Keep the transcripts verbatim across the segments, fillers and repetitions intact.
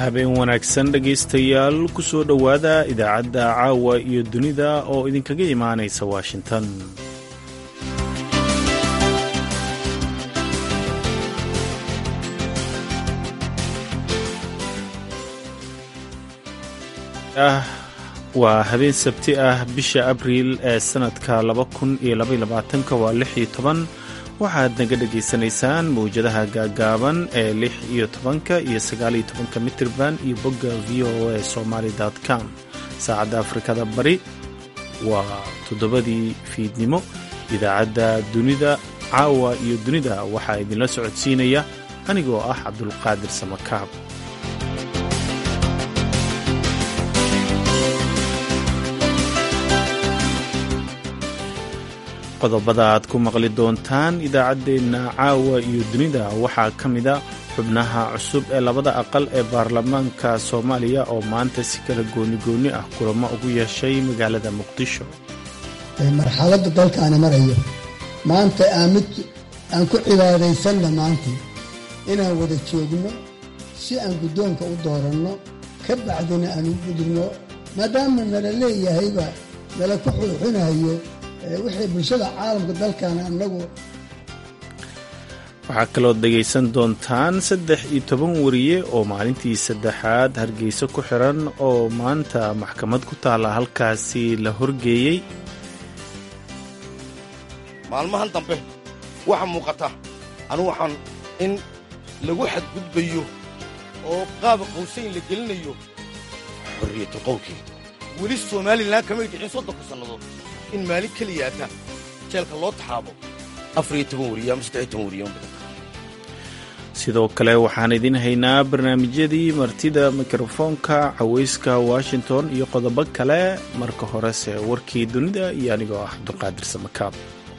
habeen wanaagsan dhegaystayaal ku soo dhowaada idaacadda caawa iyo dunida oo idinkaga imaanaysa washington. waa habeen sabti ah bisha abriil ee sannadka laba kun iyo laba iyo labaatanka waa lix iyo toban. waxaad naga dhegaysanaysaan mawjadaha gaagaaban ee lix iyo tobanka iyo sagaal iyo tobanka mitirban iyo bogga v o a somali com. saacadda afrikada bari waa toddobadii fiidnimo. idaacadda dunida caawa iyo dunida waxaa idinla socodsiinaya anigoo ah cabdulqaadir samakaab. qodobada aad ku maqli doontaan idaacaddeenna caawa iyo dunida waxaa ka mida xubnaha cusub ee labada aqal ee baarlamaanka soomaaliya oo maanta si kala gooni-gooni ah kulamo ugu yeeshay magaalada muqdisho. marxaladda dalkaana marayo maanta aan mid aan ku cibaadaysanna maanta inaan wada joogno si aan guddoonka u dooranno ka bacdina aan u gudubno maadaama nala leeyahayba nala ku xulxunahayo wixii bulshada caalamka dalkan annagu. waxaa kaloo dhegaysan doontaan saddex iyo toban wariye oo maalintii saddexaad hargeysa ku xiran oo maanta maxkamad ku taalla halkaasi la horgeeyey. maalmahan dambe waxa muuqata anu waxaan in lagu xadgudbayo oo qaaba qawsayn la gelinayo xorriyatu qowlkii weli somalilan kamay dhicin soddonka sannadood in maalin keliyaata jeelka loo taxaabo afar iyo toban wariye ama saddex iyo toban wariye badan. sidoo kale waxaan idin haynaa barnaamijyadii martida mikrofoonka cawayska washington iyo qodobo kale. marka horese warkii dunida iyo anigoo ah cabdulqaadir samakaab.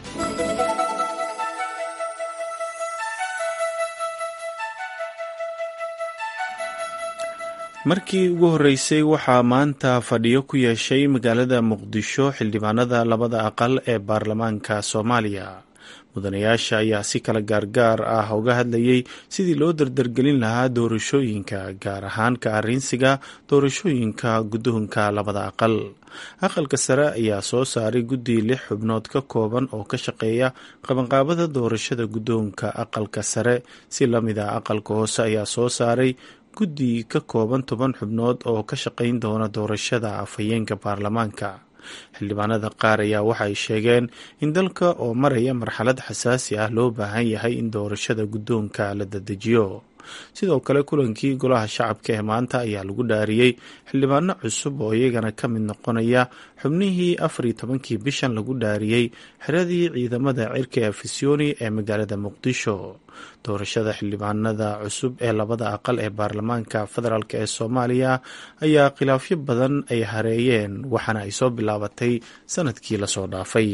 markii ugu horreysay waxaa maanta fadhiyo ku yeeshay magaalada muqdisho xildhibaanada labada aqal ee baarlamaanka soomaaliya. mudanayaasha ayaa si kala gaargaar ah uga hadlayay sidii loo dardargelin lahaa doorashooyinka, gaar ahaan ka arrinsiga doorashooyinka guddoonka labada aqal. aqalka sare ayaa soo saaray guddi lix xubnood ka kooban oo ka shaqeeya qabanqaabada doorashada guddoonka aqalka sare. si la mid a aqalka hoose ayaa soo saaray guddi ka kooban toban xubnood oo ka shaqayn doona doorashada afhayeenka baarlamaanka. xildhibaanada qaar ayaa waxay sheegeen in dalka oo maraya marxalad xasaasi ah loo baahan yahay in doorashada guddoonka la dadejiyo. sidoo kale kulankii golaha shacabka ee maanta ayaa lagu dhaariyey xildhibaano cusub oo iyagana ka mid noqonaya xubnihii afar iyo tobankii bishan lagu dhaariyey xiradii ciidamada cirka ee afisyooni ee magaalada muqdisho. doorashada xildhibaanada cusub ee labada aqal ee baarlamaanka federaalk ee soomaaliya ayaa khilaafyo badan ay hareeyeen, waxaana ay soo bilaabatay sanadkii lasoo dhaafay.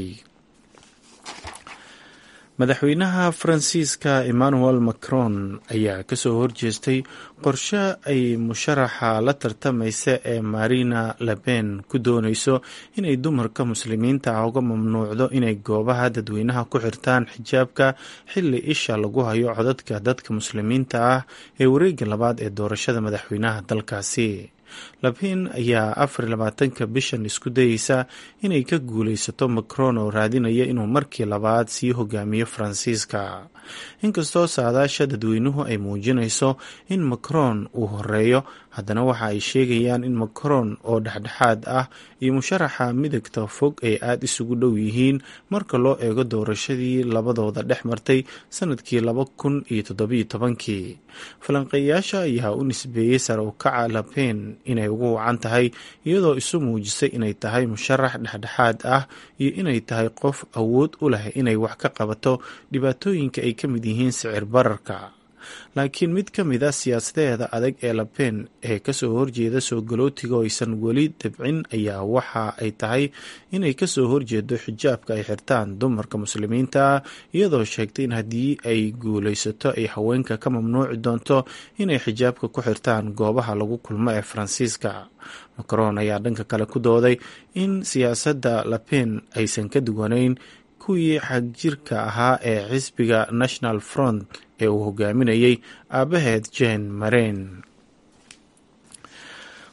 madaxweynaha faransiiska emmanuel macron ayaa kasoo horjeestay qorshe ay musharaxa la tartamaysa ee marina le pen ku doonayso inay dumarka muslimiinta ah uga mamnuucdo inay goobaha dadweynaha ku xirtaan xijaabka xilli isha lagu hayo codadka dadka muslimiinta ah ee wareegga labaad ee doorashada madaxweynaha dalkaasi. labin ayaa afar iyo labaatanka bishan isku dayeysa inay ka guulaysato macron oo raadinaya inuu markii labaad sii hogaamiyo faransiiska. inkastoo saadaasha dadweynuhu ay muujinayso in macron uu horeeyo, haddana waxa ay sheegayaan in macron oo dhexdhexaad ah iyo musharaxa midagta fog ay aada isugu dhow yihiin marka loo eego doorashadii labadooda dhex martay sanadkii laba kun iyo toddobiyo tobankii. falanqeeyaasha ayaa u nisbeeyey sare u kaca le pen inay ugu wacan tahay iyadoo isu muujisay inay tahay musharax dhexdhexaad ah iyo inay tahay qof awood u leh inay wax ka qabato dhibaatooyinka ay ka mid yihiin sicir bararka. laakiin mid ka mid a siyaasadeeda adag ee le pen ee kasoo horjeeda soo galootiga oo aysan weli dabcin ayaa waxa ay tahay inay kasoo horjeedo xijaabka ay xirtaan dumarka muslimiinta, iyadoo sheegtay in haddii ay guulaysato ay haweenka ka mamnuuci doonto inay xijaabka ku xirtaan goobaha lagu kulmo ee faransiiska. macron ayaa dhanka kale ku dooday in siyaasadda le pen aysan ka duwanayn kuwii xagjirka ahaa ee xisbiga national front ee uu hogaaminayay aabaheed jane maren.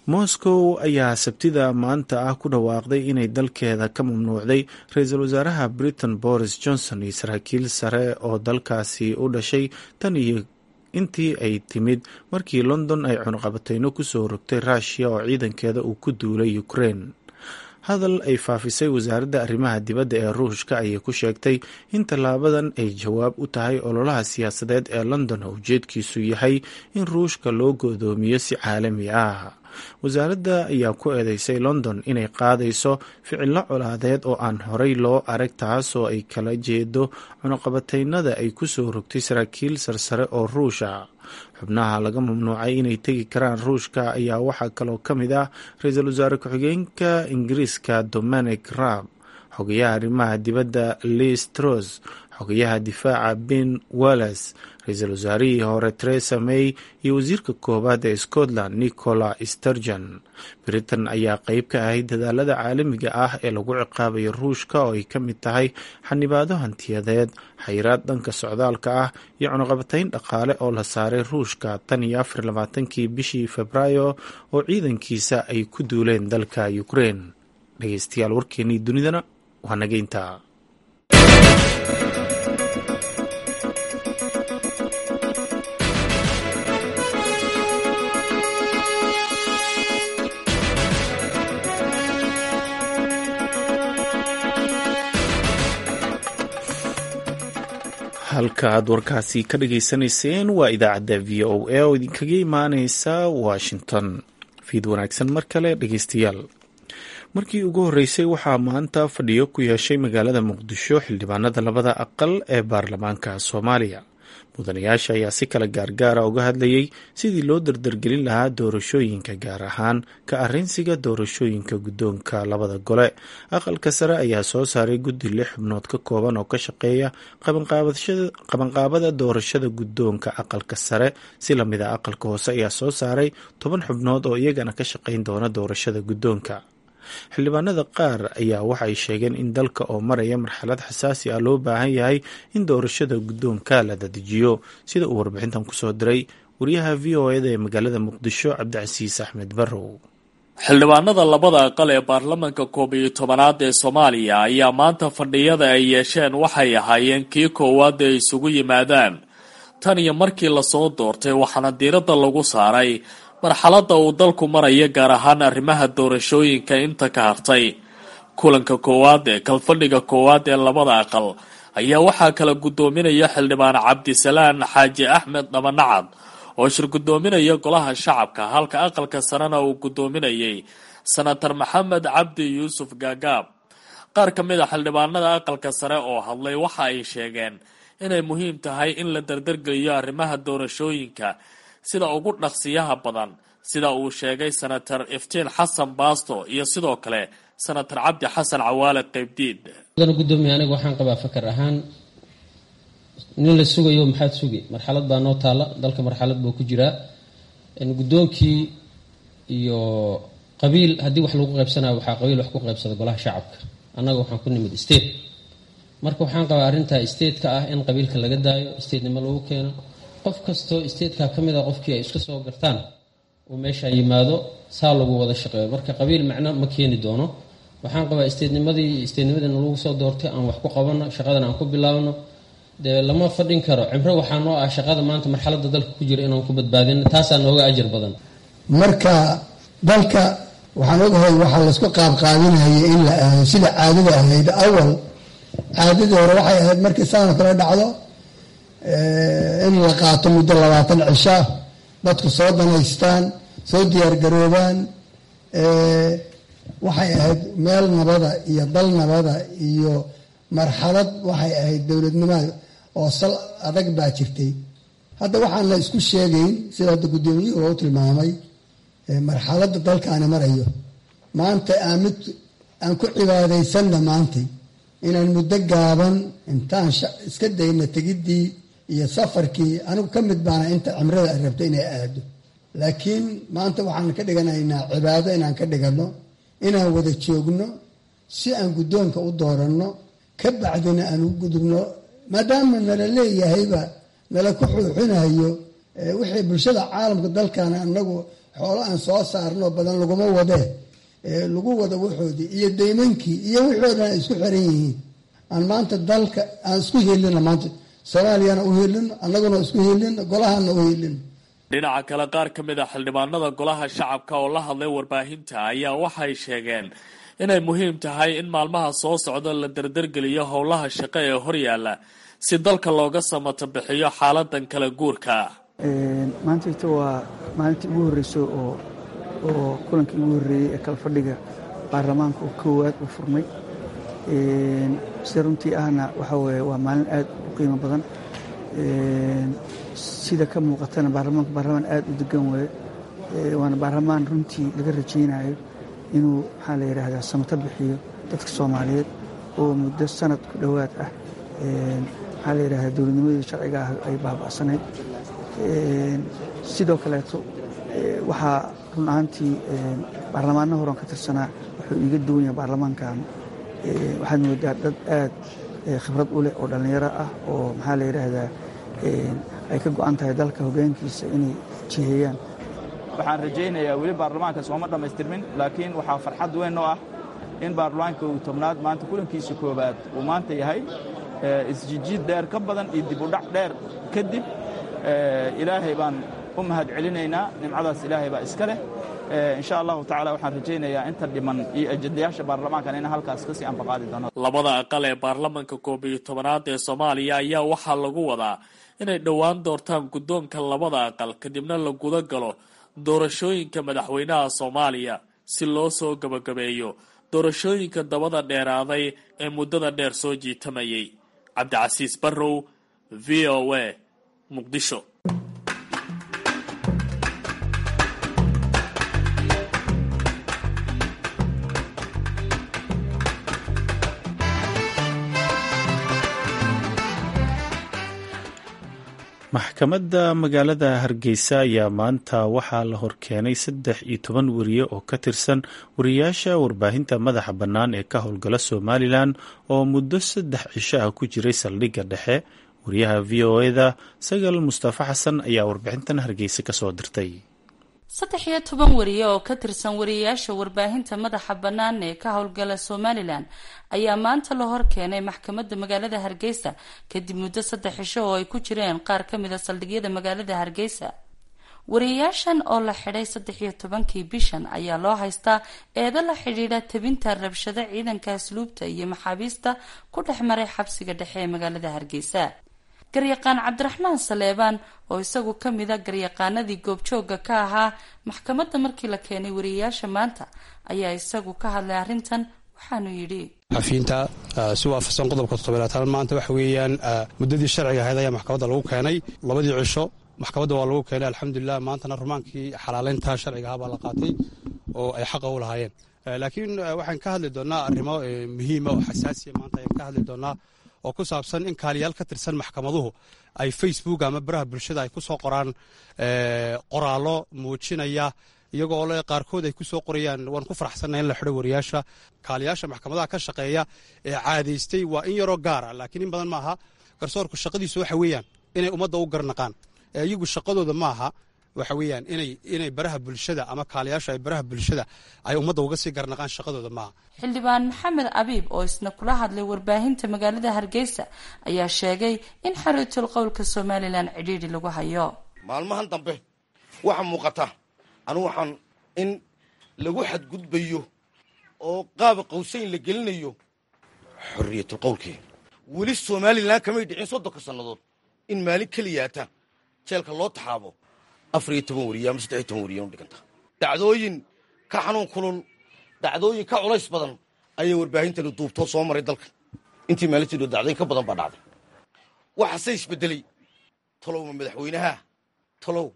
moscow ayaa sabtida maanta ah ku dhawaaqday inay dalkeeda ka mamnuucday ra-iisul wasaaraha britain boris johnson iyo saraakiil sare oo dalkaasi u dhashay tan iyo intii ay timid markii london ay cunaqabateyno kusoo rogtay rushia oo ciidankeeda uu ku duulay ukraine. hadal ay faafisay wasaaradda arrimaha dibadda ee ruushka ayay ku sheegtay in tallaabadan ay jawaab u tahay ololaha siyaasadeed ee london oo ujeedkiisu yahay in ruushka loo godoomiyo si caalami ah. wasaaradda ayaa ku eedeysay london inay qaadayso ficilo colaadeed oo aan horey loo arag, taasoo ay kala jeedo cunaqabateynada ay kusoo rogtay saraakiil sarsare oo ruusha. xubnaha laga mamnuucay inay tegi karaan ruushka ayaa waxaa kaloo ka mid ah ra-iisul wasaare ku-xigeenka ingiriiska dominic raab, xogayaha arrimaha dibadda liz truss, xogayaha difaaca ben wallace, ra-iisul wasaarihii hore Theresa May iyo wasiirka koowaad ee Scotland Nicola Sturgeon. Britain ayaa qayb ka ahayd dadaalada caalamiga ah ee lagu ciqaabayo ruushka oo ay ka mid tahay xanibaado hantiyadeed, xayiraad dhanka socdaalka ah iyo cunaqabateyn dhaqaale oo la saaray ruushka tan iyo afar iyo labaatankii bishii Febraayo oo ciidankiisa ay ku duuleen dalka Ukraine. dhegeystayaal warkeenii dunidana waa nageynta. halka aad warkaasi ka dhageysanayseen waa idaacadda v o a oo idinkaga imaaneysa washington. fiid wanaagsan mar kale dhegeystayaal. markii ugu horeysay waxaa maanta fadhiyo ku yeeshay magaalada muqdisho xildhibaanada labada aqal ee baarlamaanka soomaaliya. mudanayaasha ayaa si kala gaargaara uga hadlayay sidii loo dardargelin lahaa doorashooyinka, gaar ahaan ka arrinsiga doorashooyinka guddoonka labada gole. aqalka sare ayaa soo saaray guddi lix xubnood ka kooban oo ka shaqeeya qabanqaabada doorashada guddoonka aqalka sare. si lamid a aqalka hoose ayaa soo saaray toban xubnood oo iyagana ka shaqayn doona doorashada guddoonka. xildhibaanada qaar ayaa waxay sheegeen in dalka oo maraya marxalad xasaasi ah loo baahan yahay in doorashada guddoonka la dadejiyo, sida uu warbixintan kusoo diray wariyaha v o eda ee magaalada muqdisho cabdicasiis axmed barrow. xildhibaanada labada aqal ee baarlamanka koob iyo tobanaad ee soomaaliya ayaa maanta fadhiyada ay yeesheen waxay ahaayeen kii koowaad ee isugu yimaadaan tan iyo markii lasoo doortay, waxaana diiradda lagu saaray marxaladda uu dalku maraya, gaar ahaan arrimaha doorashooyinka inta ka hartay. kulanka koowaad ee kalfadhiga koowaad ee labada aqal ayaa waxaa kala guddoominaya xildhibaan cabdisalaan xaaji axmed dhabanacad oo shir guddoominaya golaha shacabka, halka aqalka sarena uu guddoominayay senator maxamed cabdi yuusuf gaagaab. qaar ka mid a xildhibaanada aqalka sare oo hadlay waxa ay sheegeen inay muhiim tahay in la dardargeliyo arrimaha doorashooyinka sida ugu dhaqsiyaha badan, sida uu sheegay senator iftiin xasan baasto iyo sidoo kale senator cabdi xasan cawaale qaybdiid. gudoomiye aniga waxaan qabaa fakar ahaan nin la sugayo maxaad sugi, marxalad baa noo taala, dalka marxalad buu ku jiraa. guddoonkii iyo qabiil haddii wax lagu qaybsanayo waxaa qabiil wax ku qaybsada golaha shacabka. annaga waxaan ku nimid state, marka waxaan qabaa arrintaa stateka ah in qabiilka laga daayo, statenimo lagu keeno. qof kastoo stateka ka mid a qofkii ay iska soo gartaan uu meesha yimaado, saa lagu wada shaqeeyo. marka qabiil macno ma keeni doono. waxaan qabaa statenimadii statenimadana lagu soo doortay aan wax ku qabano, shaqadan aan ku bilaabno. dee lama fadhin karo. cibro waxaa noo ah shaqada maanta marxaladda dalka ku jira inaan ku badbaadino, taasaa nooga ajar badan. marka dalka waxaan ogahay waxaa laysku qaabqaabinaya in la aado sida caadada ahayd. awal caadadii hore waxay ahayd markii saano kale dhacdo in la qaato muddo labaatan cisha, dadku soo danaystaan, soo diyaargaroobaan. waxay ahayd meel nabada iyo dal nabada iyo marxalad waxay ahayd dowladnimada oo sal adag baa jirtay. hadda waxaan la isku sheegayn sida hadda guddoomiyuhu u tilmaamay marxaladda dalkaani marayo maanta aan mid aan ku cibaadaysanna maantay inaan muddo gaaban intaan iska dayna tegiddii iyo safarkii. anigu ka mid baana inta cimrada ay rabto inay aado, laakiin maanta waxaan ka dhiganaynaa cibaado inaan ka dhigano, inaan wada joogno si aan guddoonka u dooranno, ka bacdina aan u gudubno. maadaama nala leeyahayba nala ku xuuxinayo wixii bulshada caalamka dalkana anagu xoolo aan soo saarno badan laguma wadee lagu wada waxoodii iyo daymankii iyo wixoodana ay isku xiran yihiin aan maanta dalka aan isku helino maanta soomaaliyana u helino annaguna isku helino golahana u helino dhinaca kale qaar ka mid a xildhibaanada golaha shacabka oo la hadlay warbaahinta ayaa waxay sheegeen inay muhiim tahay in maalmaha soo socda la dardargeliyo howlaha shaqo ee horyaala si dalka looga samato bixiyo xaaladan kala guurka. maanta waa maalintii ugu horreysay oo oo kulankii ugu horreeyey ee kala fadhiga baarlamaanka oo koowaad uu furmay si runtii ahna waxa weeye waa maalin aad u qiimo badan sida ka muuqatana baarlamaanka baarlamaan aad u degan weeye waana baarlamaan runtii laga rajaynayo inuu maxaa la yidhaahdaa samato bixiyo dadka soomaaliyeed oo muddo sanad ku dhowaad ah maxaa la yidhahdaa dowladnimadii sharciga ah ay baaba'sanayd sidoo kaleeto waxaa run ahaantii baarlamaano horan ka tirsanaa wuxuu iiga duwan yahay baarlamaankan waxaad moodaa dad aad khibrad u leh oo dhallinyaro ah oo maxaa la yidhaahdaa ay ka go'an tahay dalka hoggaankiisa inay jiheeyaan. waxaan rajaynayaa weli baarlamaanka sooma dhammaystirmin laakiin waxaa farxad weyn oo ah in baarlamaanka uu tobnaad maanta kulankiisa koowaad uu maanta yahay isjijiid dheer ka badan iyo dib u dhac dheer kadib ilaahay baan u mahad celinaynaa nimcadaas ilaahay baa iska leh insha allahu tacaala waxaan rajaynayaa inta dhiman iyo ajendayaasha baarlamaankan ina halkaas kasii anbaqaadi doonaan. labada aqal ee baarlamanka koob iyo tobanaad ee soomaaliya ayaa waxaa lagu wadaa inay dhowaan doortaan guddoonka labada aqal kadibna la guda galo doorashooyinka madaxweynaha soomaaliya si loo soo gabagabeeyo doorashooyinka dabada dheeraaday ee muddada dheer soo jiitamayay. cabdicasiis barrow, v o a, muqdisho. maxkamadda magaalada hargeysa ayaa maanta waxaa la horkeenay saddex iyo toban wariye oo ka tirsan wariyaasha warbaahinta madaxa bannaan ee ka howlgala somalilan oo muddo saddex cisho ah ku jiray saldhigga dhexe. wariyaha v o eda sagal mustafa xasan ayaa warbixintan hargeysa kasoo dirtay. saddex iyo toban wariye oo ka tirsan wariyayaasha warbaahinta madaxa bannaan ee ka howlgala somalilan ayaa maanta la hor keenay maxkamadda magaalada hargeysa kadib muddo saddex cisho oo ay ku jireen qaar ka mid a saldhigyada magaalada hargeysa. wariyayaashan oo la xidhay saddex iyo tobankii bishan ayaa loo haystaa eedo la xidhiidha tabinta rabshado ciidanka asluubta iyo maxaabiista ku dhex maray xabsiga dhexe ee magaalada hargeysa. garyaqaan cabdiraxmaan saleebaan oo isagu ka mid a garyaqaanadii goobjooga ka ahaa maxkamadda markii la keenay wariyayaasha maanta ayaa isagu ka hadlay arrintan waxaanu yidhi xafiinta si waafaqsan qodobka toddobaatan maanta waxa weeyaan muddadii sharciga ahayd ayaa maxkamadda lagu keenay labadii cisho maxkamadda waa lagu keenay alxamdulilah maantana rumaankii xalaaleynta sharciga ahaa baa la qaatay oo ay xaqa u lahaayeen laakiin waxaan ka hadli doonaa arrimo muhiima oo xasaasiya maanta ayaan ka hadli doonaa oo ku saabsan in kaaliyaal ka tirsan maxkamaduhu ay facebook ama baraha bulshada ay ku soo qoraan qoraallo muujinaya iyagoo le qaarkood ay ku soo qorayaan waan ku faraxsannahay in la xidho wariyaasha kaaliyaasha maxkamadaha ka shaqeeya ee caadaystay waa in yaroo gaara laakiin in badan maaha. garsoorku shaqadiisu waxa weeyaan inay ummadda u garnaqaan iyagu shaqadooda maaha waxa weeyaan inay inay baraha bulshada ama kaaliyaasha ay baraha bulshada ay ummadda uga sii garnaqaan shaqadooda maaha. xildhibaan maxamed abiib oo isna kula hadlay warbaahinta magaalada hargeysa ayaa sheegay in xariitul qowlka somalilan cidhiidhi lagu hayo. maalmahan dambe waxaa muuqata anu waxaan in lagu xadgudbayo oo qaaba qawsayn la gelinayo xorriyatul qowlkii. weli somalilan kamay dhicin soddonka sannadood in maalin keliyaata jeelka loo taxaabo afar iyo toban wariye ama saddex iyo toban wariye u dhiganta. dhacdooyin ka xanuun kulul, dhacdooyin ka culays badan ayay warbaahintani duubtoo soo maray dalka. intii maalintii dho dacdooyin ka badan baa dhacday. waxaase isbedelay talow ma madaxweynaha talow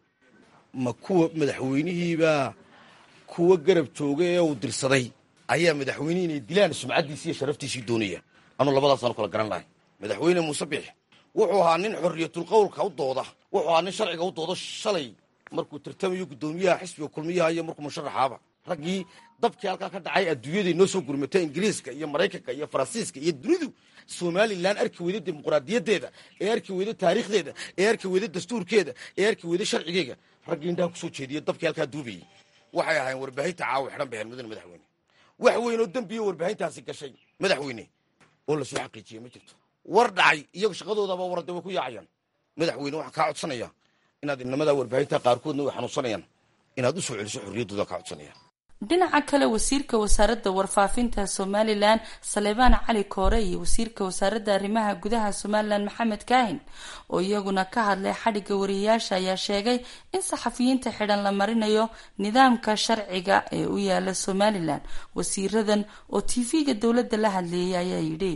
ma kuwa madaxweynihiibaa kuwa garab jooga ee uu dirsaday ayaa madaxweynihii inay dilaan sumcaddiisii iyo sharaftiisii doonaya. anuu labadaasaan kala garan lahay. madaxweyne muuse biix wuxuu ahaa nin xorriyatul qowlka u dooda, wuxuu ahaa nin sharciga u dooda. shalay markuu tartamayo guddoomiyaha xisbiga kulmiyaha iyo markuu musharaxaaba raggii dabkii halkaa ka dhacay adduunyaday noo soo gurmatay ingiriiska iyo maraykanka iyo faransiiska iyo dunidu somalilan arki weyda dimuqraadiyaddeeda ee arki weyda taariikhdeeda ee arki weyda dastuurkeeda ee arki weyda sharcigeega raggii indhaha ku soo jeediyey dabkii halkaa duubayey waxay ahayn warbaahinta caawa xidhan baheen mudane madaxweyne wax weyn oo dembiyo warbaahintaasi gashay madaxweyne oo la soo xaqiijiyey ma jirto war dhacay iyagu shaqadoodaba warade way ku yaacayaan madaxweyne waxaan kaa codsanaya inaad inamadaa warbaahinta qaarkoodna way xanuunsanayaan inaad u soo celiso xorriyaddooda kaa codsanaya dhinaca kale wasiirka wasaaradda warfaafinta somalilan saleebaan cali koore iyo wasiirka wasaaradda arrimaha gudaha somalilan maxamed kaahin oo iyaguna ka hadlay xadhigga wariyayaasha ayaa sheegay in saxafiyiinta xidhan la marinayo nidaamka sharciga ee u yaala somalilan wasiiradan oo t v-ga dowladda la hadleeyay ayaa yidhi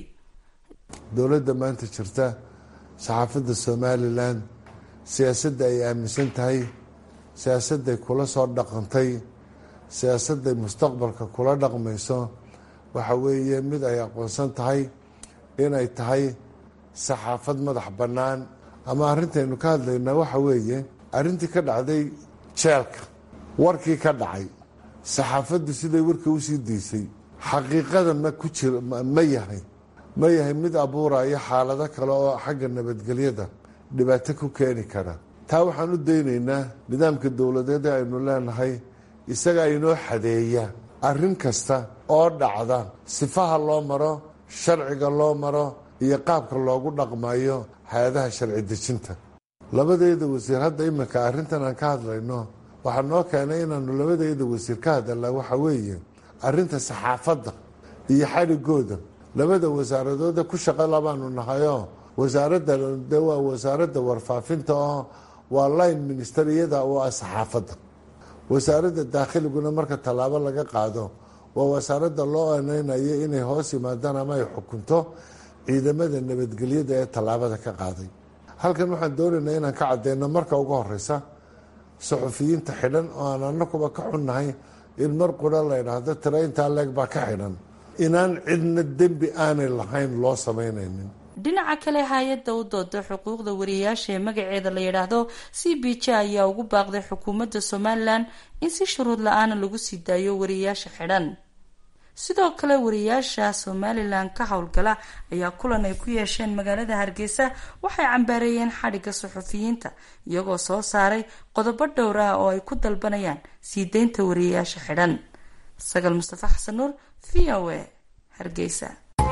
dowladda maanta jirta saxaafadda somalilan siyaasadda ay aaminsan tahay siyaasadday kula soo dhaqantay siyaasadday mustaqbalka kula dhaqmayso waxa weeye mid ay aqoonsan tahay inay tahay saxaafad madax bannaan ama arrintaynu ka hadlaynaa waxa weeye arrintii ka dhacday jeelka warkii ka dhacay saxaafaddu siday warkii usii daysay xaqiiqada ma ku jir ma yahay ma yahay mid abuuraya xaalado kale oo xagga nabadgelyada dhibaato ku keeni kara taa waxaan u daynaynaa nidaamka dowladeed ee aynu leenahay isagaa inoo xadeeya arrin kasta oo dhacda sifaha loo maro sharciga loo maro iyo qaabka loogu dhaqmayo hay-adaha sharci dejinta labadeeda wasiir hadda iminka arrintan aan ka hadlayno waxaa noo keenay inaanu labadeeda wasiir ka hadalnaa waxa weeye arrinta saxaafadda iyo xadhigooda labada wasaaradooda ku shaqo labaanu nahayoo wasaaradda de waa wasaaradda warfaafinta oo waa line ministeriyada oo ah saxaafadda wasaaradda daakhiliguna marka tallaabo laga qaado waa wasaaradda loo aneynayo inay hoos yimaadaan ama ay xukunto ciidamada nabadgelyada ee tallaabada ka qaaday halkan waxaan doonaynaa inaan ka cadeyno marka ugu horeysa saxufiyiinta xidhan oo aan anakuba ka xunnahay in mar qura la idhaahdo tira intaa leeg baa ka xidhan inaan cidna dembi aanay lahayn loo samaynaynin dhinaca kale hay-adda u dooda xuquuqda wariyayaasha ee magaceeda la yidhaahdo c b j ayaa ugu baaqday xukuumadda somalilan in si shuruud la-aana lagu sii daayo wariyayaasha xidhan sidoo kale wariyayaasha somalilan ka howlgala ayaa kulan ay ku yeesheen magaalada hargeysa waxay cambaareeyeen xadhigga suxufiyiinta iyagoo soo saaray qodobo dhowr ah oo ay ku dalbanayaan sii deynta wariyayaasha xidhan sagal mustafa xasan nuur v o a hargeysa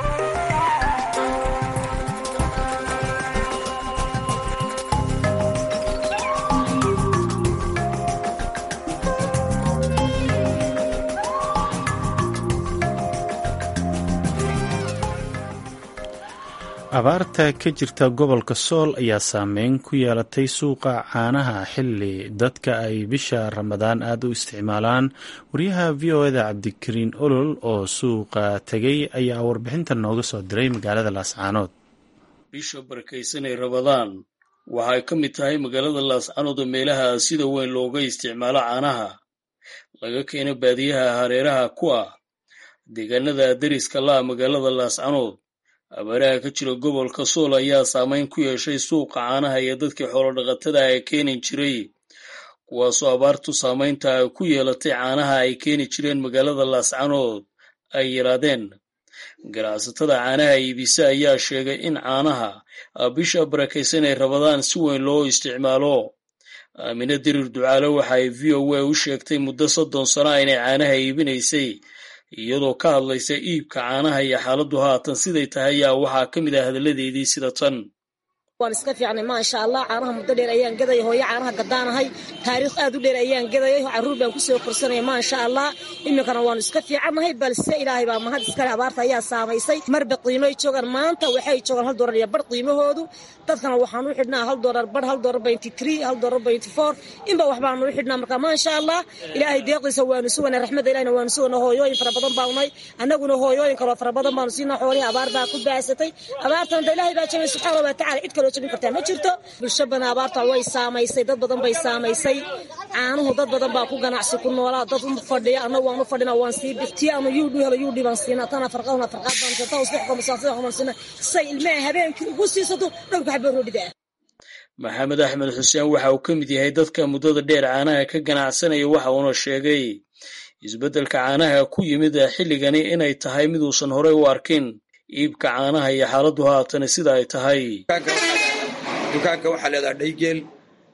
abaarta ka jirta gobolka sool ayaa saameyn ku yeelatay suuqa caanaha xilli dadka ay bisha ramadaan aada u isticmaalaan wariyaha v o eda cabdikariin olol oo suuqa tegay ayaa warbixintan nooga soo diray magaalada laascaanood bisha barakaysanay ramadaan waxay ka mid tahay magaalada laascaanood oo meelaha sida weyn looga isticmaalo caanaha laga keeno baadiyaha hareeraha ku ah deegaanada dariska la magaalada laascaanood abaaraha ka jira gobolka sool ayaa saameyn ku yeeshay suuqa caanaha iyo dadkii xoolodhaqatada ay keeni jiray kuwaasoo abaartu saameynta ay ku yeelatay caanaha ay keeni jireen magaalada laascaanood ay yaraadeen ganacsatada caanaha iibisa ayaa sheegay in caanaha bisha barakaysan ay rabadaan si weyn loo isticmaalo aamine dirir ducaale waxa ay v o a u sheegtay muddo soddon sano inay caanaha iibinaysay iyadoo ka hadlaysa iibka caanaha iyo xaaladdu haatan siday tahay ayaa waxaa ka mid ah hadalladeedii sida tan waan iska fiicnay maasha allah caanaha muddo dheer ayaan gadaya hooyo caanaha gadaanahay taariikh aad u dheer ayaan gadayay carruur baan kusoo korsanaya maasha allah iminkana waanu iska fiicannahay balse ilaahay baa mahad iskale abaarta ayaa saamaysay marba qiimoy joogaan maanta waxay joogaan hal doolar iyo bar qiimahoodu dadkana waxaan u xidhnaa hal doolar bar hal doolar baynti three hal doolar baynti four inba waxbaanu u xidhnaa marka maasha allah ilaahay deeqdiisa waanu suganay raxmadda ilaahina waanu suganay hooyooyin fara badan baanu nahay annaguna hooyooyin kaloo fara badan baanu siinaa xoolihii abaar baa ku baasatay abaartana ilaahay baa jabay subxaana wa tacaala cid kaloo jabin kartaa ma jirto bulsho badan abaarta way saamaysay dad badan bay saamaysay caanuhu dad badan baa ku ganacsi ku noolaa dad u fadhiya annagu waan u fadhina waan sii biftiya ama yuudhu helo yuudhi baan siinaa tana farqaduna farqaad baan siinaa usbix komisaasida baan siinaa say ilmaha habeenkii ugu siisato dhowrka xaboo roodhida maxamed axmed xuseen waxa uu ka mid yahay dadka muddada dheer caanaha ka ganacsanaya waxa uuna sheegay isbeddelka caanaha ku yimid xilligani inay tahay mid uusan horey u arkin iibka caanaha iyo xaaladdu haatana sida ay tahay dukaanka waxaa leedaha dhaygeel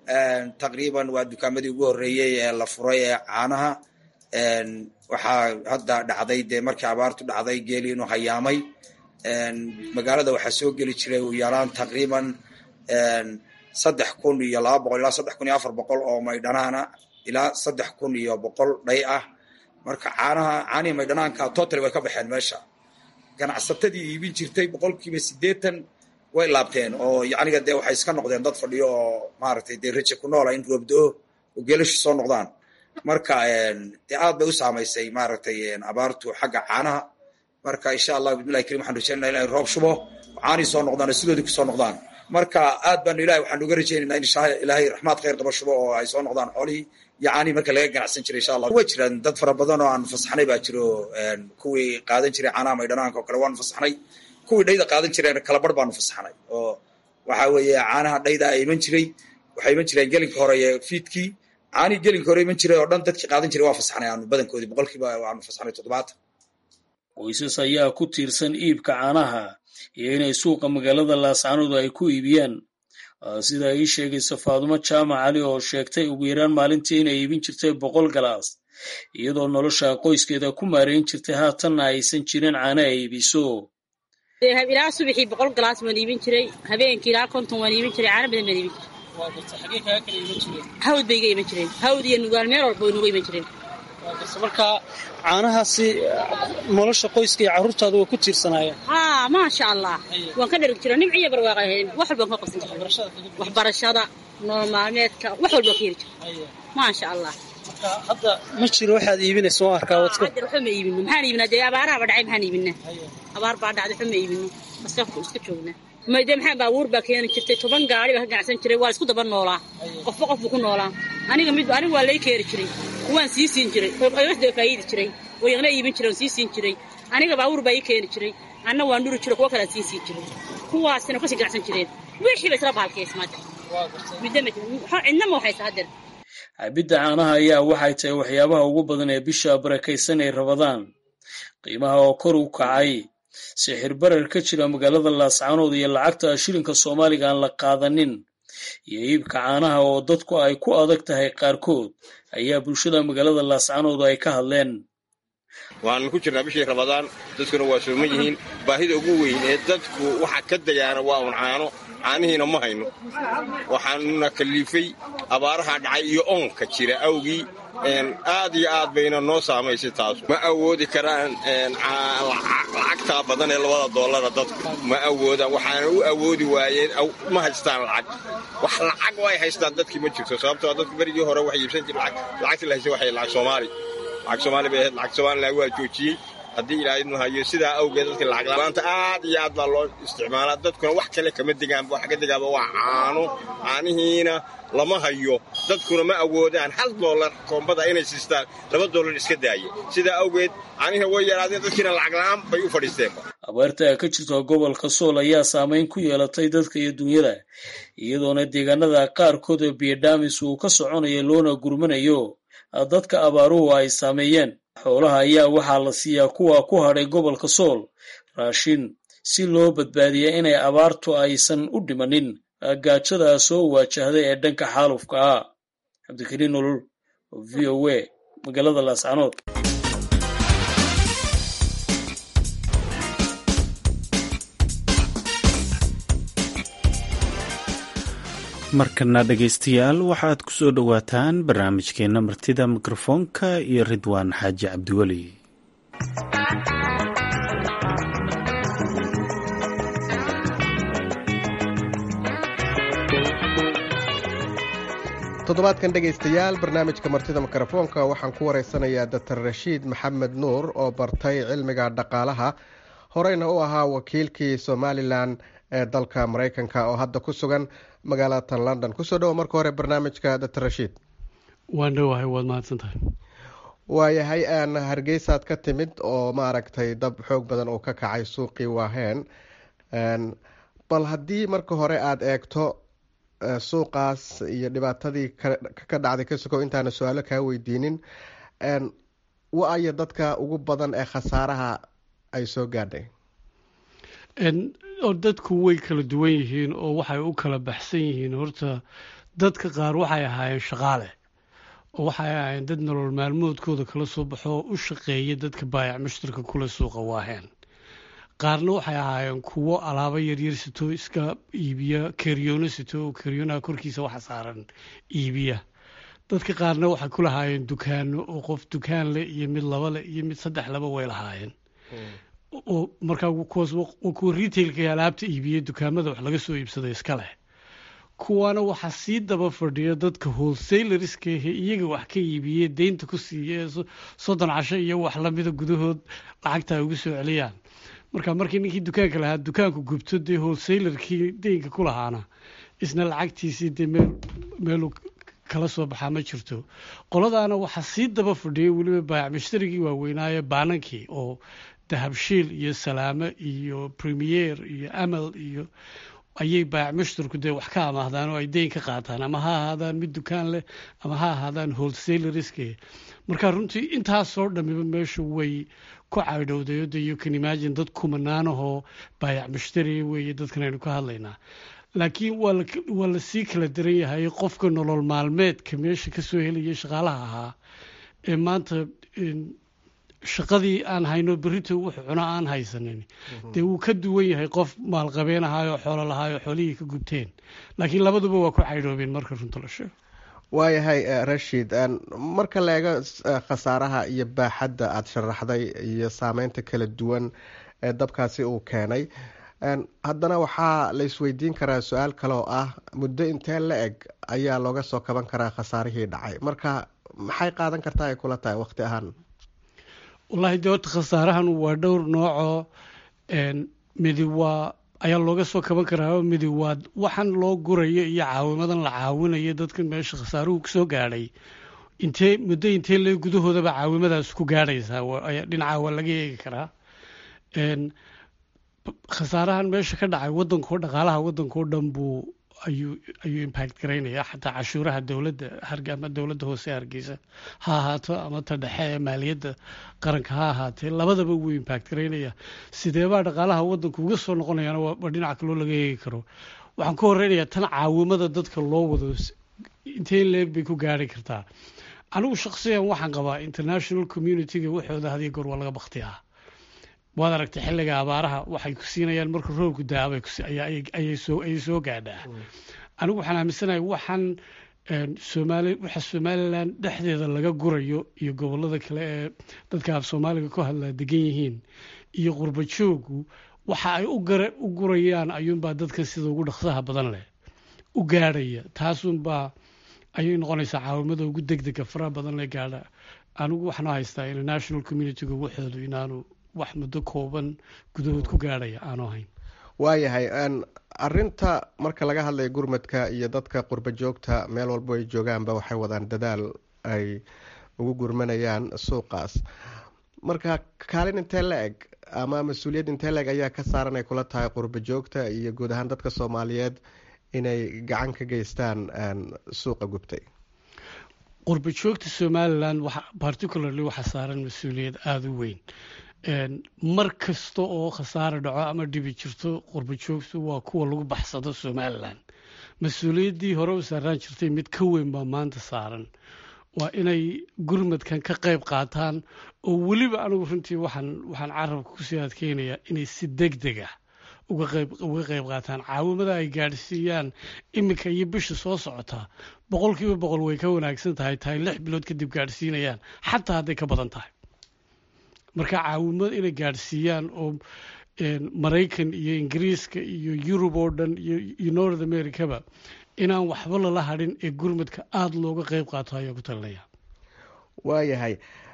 taqriiban waa dukaamadii ugu horreeyey ee la furay ee caanaha waxaa hadda dhacday dee markii abaartu dhacday geeli inuu hayaamay magaalada waxaa soo geli jiray u yaraan taqriiban saddex kun iyo laba boqol ilaa saddex kun iyo afar boqol oo maydhanaana ilaa saddex kun iyo boqol dhay ah marka caanaha caanihii maydhanaanka total way ka baxeen meesha ganacsatadii iibin jirtay boqolkiiba siddeetan way laabteen oo yacniga dee waxay iska noqdeen dad fadhiyo oo maaragtay dee raje ku noola in roobdo-o oo geelashu soo noqdaan marka dee aad bay u saamaysay maaragtay abaartu xagga caanaha marka insha allah bismillahi karim waxaan rajaynaa inay roob shubo caanihii soo noqdaan oo sidoodii kusoo noqdaan marka aad baanu ilahay waxaan uga rajaynaynaa in insha ilaahay raxmaad khayr qaba shubo oo ay soo noqdaan xoolihii iyo caanihii marka laga ganacsan jiray insha allah waa jiraan dad fara badan oo aan fasaxnay baa jiro kuwii qaadan jiray caanaha maydhanaanka oo kale waanu fasaxnay kuwii dhayda qaadan jireen kala bar baanu fasaxnay oo waxa weeye caanaha dhayda ay iman jiray waxay iman jireen gelinka hore ee fiidkii caanihii gelinka hore iman jiray oo dhan dadkii qaadan jiray waa fasaxnay aanu badankoodii boqolkiiba waanu fasaxnay toddobaatan qoysas ayaa ku tiirsan iibka caanaha iyo inay suuqa magaalada laascaanood ay ku iibiyaan sida ay sheegaysa faadumo jaamac cali oo sheegtay ugu yaraan maalintii inay iibin jirtay boqol galaas iyadoo nolosha qoyskeeda ku maareyn jirtay haatanna aysan jirin caana ay iibiso ilaa subaxii boqol galaas waan iibin jiray habeenkii ilaa konton waan iibin jiray caana badan baan iibin jiray hawd bay iga iman jireen hawd iyo nugaal meel walba way nuga iman jireen marka caanahaasi nolosha qoyska iyo carruurtaada waa ku tiirsanaayeen haa maasha allah waan ka dherg jira nimciyo barwaaqo ahayn wax walba waan ka qabsan jiray waxbarashada nolol maalmeedka wax walba ka heli jiray maasha allah marka hadda ma jiro waxaad iibinaysa waan arkaa wadka hadda waxa ma iibino maxaan iibinaa dee abaaraha dhacay maxaan iibinaa abaar baa dhacday waxa ma iibino maskafku iska joognaa maydee maxaa baabuur baa keeni jirtay toban gaari baa ka ganacsan jiray waa isku daba noolaa qofba qof buu ku noolaa aniga mid aniga waa lay keeni jiray waan sii siin jiray ayasda faa'iidi jiray way igna iibin jiray sii siin jiray aniga baabuur baa ii keeni jiray anna waan dhuri jiray kuwa kale sii siin jiray kuwaasina kasii ganacsan jireen wixii bay isla baalkeysmaada midama cidna ma waxaysa haddeer cabidda caanaha ayaa waxay tahay waxyaabaha ugu badan ee bisha barakaysan ay rabadaan qiimaha oo kor u kacay sixir barar ka jira magaalada laascaanood iyo lacagta shilinka soomaaliga aan la qaadanin iyo iibka caanaha oo dadku ay ku adag tahay qaarkood ayaa bulshada magaalada laascaanood ay ka hadleen waanu ku jirnaa bishii rabadaan dadkuna waa sooman yihiin baahida ugu weyn ee dadku waxa ka dayaana waa un caano caanihiina ma hayno waxaanuna kaliifay abaaraha dhacay iyo oonka jira awgii aad iyo aad bayna noo saamaysay taasu ma awoodi karaan lacagtaa badan ee labada doolara dadku ma awoodaan waxaana u awoodi waayeen ma haystaan lacag wax lacag oo ay haystaan dadkii ma jirto sababtoo dadku berigii hore waxay iibsan jireen lacagtii la haystay waxay lacag soomaali lacag soomaali bay ahayd lacag soomaaliland waa joojiyey haddii ilaahay idnu hayo sidaa awgeed dadka lacag la'aanta aad iyo aad baa loo isticmaalaa dadkuna wax kale kama degaanba wax ka degaaba waa caano caanihiina lama hayo dadkuna ma awoodaan hal doolar koombada inay siistaan laba doolar iska daaye sidaa awgeed caanihiina way yaraadeen dadkiina lacag la'aan bay u fadhiisteenba abaarta ka jirta gobolka sool ayaa saamayn ku yeelatay dadka iyo dunyada iyadoona deegaanada qaarkood oo biyodhaamis uu ka soconayo loona gurmanayo dadka abaaruhu ay saameeyeen xoolaha ayaa waxaa la siiyaa kuwa ku hadhay gobolka sool raashin si loo badbaadiya inay abaartu aysan u dhimanin gaajada soo waajahday ee dhanka xaalufka ah cabdikariin nolol v o a magaalada laascaanood markana dhegaystayaal waxaad ku soo dhowaataan barnaamijkeenna martida mikrofoonka iyo ridwaan xaaji cabdiweli toddobaadkan dhegaystayaal barnaamijka martida mikrofoonka waxaan ku wareysanayaa doctor rashiid maxamed nuur oo bartay cilmiga dhaqaalaha horeyna u ahaa wakiilkii somalilan ee dalka maraykanka oo hadda ku sugan magaalada london. kusoo dhawo marka hore barnaamijka doctor rashiid. waan dhowahay, waad mahadsantahay. waayahay aan hargeysaad ka timid oo maaragtay dab xoog badan oo ka kacay suuqii waaheen, bal haddii marka hore aada eegto suuqaas iyo dhibaatadii ka dhacday ka sokow intaana su-aalo kaa weydiinin, wa-aya dadka ugu badan ee khasaaraha ay soo gaadhay? oo dadku way kala duwan yihiin oo waxay u kala baxsan yihiin. horta dadka qaar waxay ahaayeen shaqaale oo waxay ahaayeen dad nolol maalmoodkooda kala soo baxo oo u shaqeeya dadka baayac mushtarka kula suuqa waaheen qaarna waxay ahaayeen kuwo alaabo yaryar sito iska iibiya keryoono sito oo keryoonaha korkiisa waxa saaran iibiya dadka qaarna waxay ku lahaayeen dukaano oo qof dukaan leh iyo mid laba leh iyo mid saddex laba way lahaayeen oo markaa kuwaas kuwa retailka iyo alaabta iibiya dukaamada wax laga soo iibsaday iska leh kuwaana waxaa sii daba fadhiya dadka wholesalerska ahe iyaga wax ka iibiye deynta ku siiya soddon casho iyo wax lamida gudahood lacagta ay ugu soo celiyaan marka markii ninkii dukaanka lahaa dukaanku gubto dee wholesalerkii deynka ku lahaana isna lacagtiisii dee meel meelu kala soo baxaa ma jirto qoladaana waxaa sii daba fadhiyay weliba baayac mushtarigii waaweynaaye baanankii oo dahabshiil iyo salaame iyo premier iyo amal iyo ayay baayac mushtarku dee wax ka amaahdaan oo ay deyn ka qaataan ama ha ahaadaan mid dukaan leh ama ha ahaadaan wholesalerske marka runtii intaasoo dhamiba meeshu way ku caydhowday de you can imagine dad kumanaanahoo baayac mushtari weeye dadkan aynu ka hadlaynaa laakiin waa la sii kala daran yahay qofka nolol maalmeedka meesha ka soo helaya shaqaalaha ahaa ee maanta shaqadii aan hayno berrito wuxuu cuno aan haysanin dee wuu ka duwan yahay qof maalqabeen ahaayoo xoolo lahaayoo xoolihii ka gubteen laakiin labaduba waa ku caydhoobeen marka runta la sheego waayahay rashid marka la eego khasaaraha iyo baaxadda aada sharaxday iyo saameynta kala duwan ee dabkaasi uu keenay haddana waxaa la isweydiin karaa su-aal kale oo ah muddo intee la eg ayaa looga soo kaban karaa khasaarihii dhacay marka maxay qaadan kartaa ay kula tahay waqti ahaan wallaahi dee horta khasaarahan waa dhowr noocoo midi waa ayaa looga soo kaban karaa midi waa waxaan loo gurayo iyo caawimadan la caawinayo dadkan meesha khasaaruhu kusoo gaadhay intee muddo intee le gudahoodaba caawimadaas ku gaadhaysaa dhinaca waa laga eegi karaa khasaarahan meesha ka dhacay wadanko dhaqaalaha wadankao dhan buu ayuu ayuu impact garaynaya xataa cashuuraha dowladda ama dowladda hoose hargeysa ha ahaato ama ta dhexe ee maaliyadda qaranka ha ahaatee labadaba wuu impact garaynaya sideebaa dhaqaalaha wadanku uga soo noqonayaana waa dhinaca kaloo laga eegi karo waxaan ka horeynayaa tan caawimada dadka loo wado intee leeg bay ku gaari kartaa anigu shaksiyan waxaan qabaa international community-ga waxooda hadiyo goor waa laga baktiyaa waad aragtay xilliga abaaraha waxay ku siinayaan marka roobku daabay ayay soo gaadhaa anigu waxaan aaminsanahay waxaan somaali waxa somalilan dhexdeeda laga gurayo iyo gobolada kale ee dadka af soomaaliga ku hadlaa degan yihiin iyo qurba joogu waxa ay u gurayaan ayuunbaa dadkan sida ugu dhaqsaha badan leh u gaadhaya taasunbaa ayay noqonaysaa caawimada ugu degdega faraha badan leh gaadha anigu waxaan haystaa international community-ga waxoodu inaanu wax muddo kooban gudahood ku gaadhaya aanu ahayn waayahay arinta marka laga hadlayo gurmadka iyo dadka qurba joogta meel walbo ay joogaanba waxay wadaan dadaal ay ugu gurmanayaan suuqaas marka kaalin intee la eg ama mas-uuliyad intee la eg ayaa ka saaran ay kula tahay qurba joogta iyo guud ahaan dadka soomaaliyeed inay gacan ka geystaan suuqa gubtay qurba joogta somalilan particularly waxaa saaran mas-uuliyad aada u weyn mar kasta oo khasaare dhaco ama dhibi jirto qurba joogtu waa kuwa lagu baxsado somalilan mas-uuliyaddii hore u saaraan jirtay mid ka weyn baa maanta saaran waa inay gurmadkan ka qayb qaataan oo weliba anigu runtii waxaan waxaan carabka kusii adkeynayaa inay si deg deg ah uga qayb uga qayb qaataan caawimada ay gaadhsiiyaan iminka iyo bisha soo socotaa boqol kiiba boqol way ka wanaagsan tahay tahay lix bilood kadib gaadhsiinayaan xataa hadday ka badan tahay marka caawimada inay gaadhsiiyaan oo maraykan iyo ingiriiska iyo yurub oo dhan iyo north americaba inaan waxba lala hadhin ee gurmadka aada looga qayb qaato ayaa ku talinaya waayahay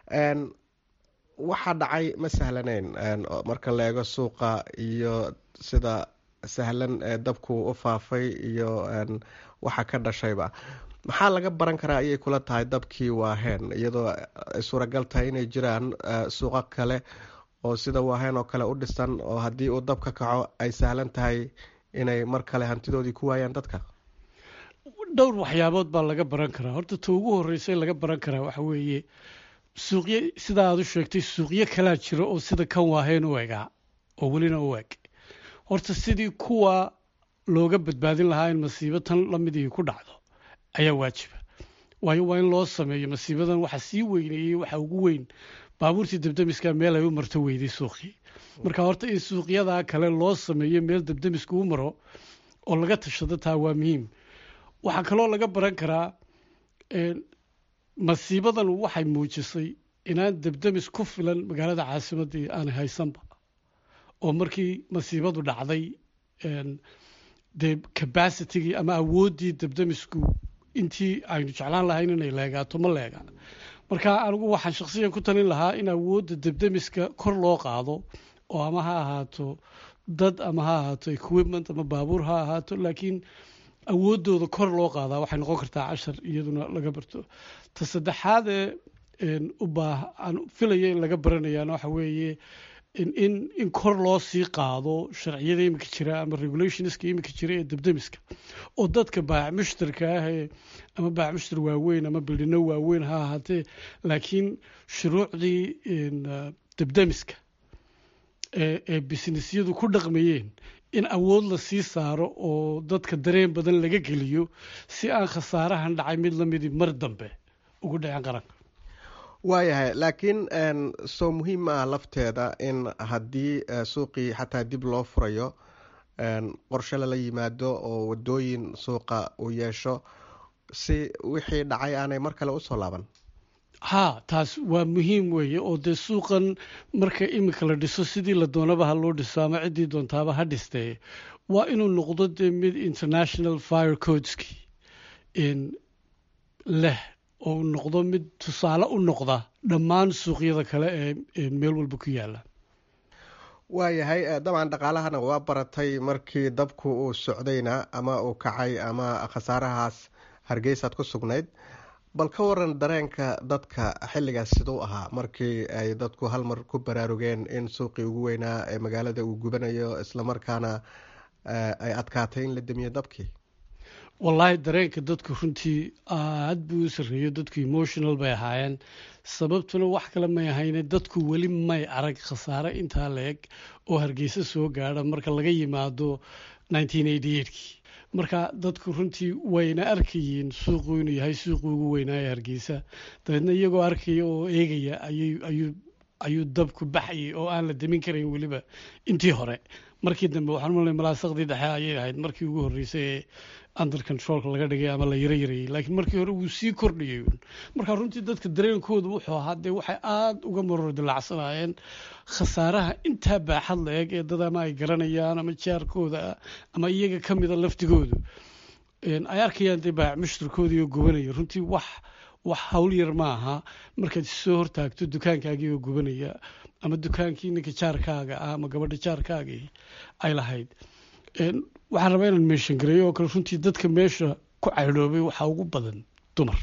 waxaa dhacay ma sahlaneyn marka la eego suuqa iyo sida sahlan ee dabku u faafay iyo waxa ka dhashayba maxaa laga baran karaa ayay kula tahay dabkii waaheen iyadoo ay suuragal tahay inay jiraan suuqo kale oo sida waaheen oo kale u dhisan oo haddii uu dab ka kaco ay sahlan tahay inay mar kale hantidoodii ku waayaan dadka dhowr waxyaabood baa laga baran karaa horta ta ugu horreysay laga baran karaa waxa weeye suuqyo sidaa aad u sheegtay suuqyo kalaa jira oo sida kan waaheen u egaa oo welina u eg horta sidii kuwa looga badbaadin lahaa in masiibo tan lamidii ku dhacdo ayaa waajiba waayo waa in loo sameeyo masiibadan waxa sii weyneeyey waxa ugu weyn baabuurtii dabdamiska meel ay u marto weyday suuqii marka horta in suuqyadaa kale loo sameeyo meel dabdamisku u maro oo laga tashado taa waa muhiim waxaa kaloo laga baran karaa masiibadan waxay muujisay inaan dabdamis ku filan magaalada caasimadii aan haysanba oo markii masiibadu dhacday dee capacitigii ama awooddii dabdamisku intii aynu jeclaan lahayn inay leegaato ma leega marka anigu waxaan shakhsiyan ku talin lahaa in awoodda dabdamiska kor loo qaado oo ama ha ahaato dad ama ha ahaato equipment ama baabuur ha ahaato laakiin awooddooda kor loo qaadaa waxay noqon kartaa cashar iyaduna laga barto ta saddexaadee u baah aan filaya in laga baranayaan waxa weeye in in kor loo sii qaado sharciyada iminka jira ama regulationska iminka jira ee dabdamiska oo dadka baac mushtarka ah ama baac mushtar waaweyn ama bildhino waaweyn ha ahaatee laakiin shuruucdii dabdamiska ee businessyadu ku dhaqmayeen in awood la sii saaro oo dadka dareen badan laga geliyo si aan khasaarahan dhacay mid lamidi mar dambe ugu dhaceen qaranka waayahay laakiin soo muhiim ah lafteeda in haddii suuqii xataa dib loo furayo qorshe lala yimaado oo wadooyin suuqa uu yeesho si wixii dhacay aanay mar kale usoo laaban ha taas waa muhiim weeye oo dee suuqan marka iminka la dhiso sidii la doonaba ha loo dhiso ama ciddii doontaaba ha dhistee waa inuu noqdo dee mid international fire codeski leh oo noqdo mid tusaale u noqda dhammaan suuqyada kale ee meel walba ku yaala waayahay dabcan dhaqaalahana waa baratay markii dabku uu socdayna ama uu kacay ama khasaarahaas hargeysaad ku sugnayd bal ka waran dareenka dadka xilligaas siduu ahaa markii ay dadku hal mar ku baraarugeen in suuqii ugu weynaa ee magaalada uu gubanayo islamarkaana ay adkaatay in la damiyo dabkii wallaahi dareenka dadku runtii aad buu u sarreeyo dadku emotional bay ahaayeen sababtuna wax kale may ahayne dadku weli may arag khasaare intaa la-eg oo hargeysa soo gaadha marka laga yimaado nineteen eighty eightkii marka dadku runtii wayna arkayeen suuqu inuu yahay suuqii ugu weynaa ee hargeysa dabeedna iyagoo arkaya oo eegaya ayuu ayuu dabku baxayay oo aan la damin karayn weliba intii hore markii dambe waxaan u malay malaasaqdii dhexe ayay ahayd markii ugu horreysay ee under controlka laga dhigay ama la yaro yarayey laakiin markii hore wuu sii kordhiyay marka runtii dadka dareenkooda wuxuu ahaa dee waxay aada uga maror dilacsanaayeen khasaaraha intaa baaxad la eg ee dad ama ay garanayaan ama jaarkooda ama iyaga ka mida laftigoodu ay arkayaan dee baac mushtarkoodii oo gubanaya runtii wax wax hawl yar ma aha markaad soo hortaagto dukaankaagii oo gubanaya ama dukaankii ninka jaarkaaga ah ama gabadha jaarkaagii ay lahayd waxaan rabaa inaan meeshan gareeyo oo kale runtii dadka meesha ku caydhoobay waxaa ugu badan dumar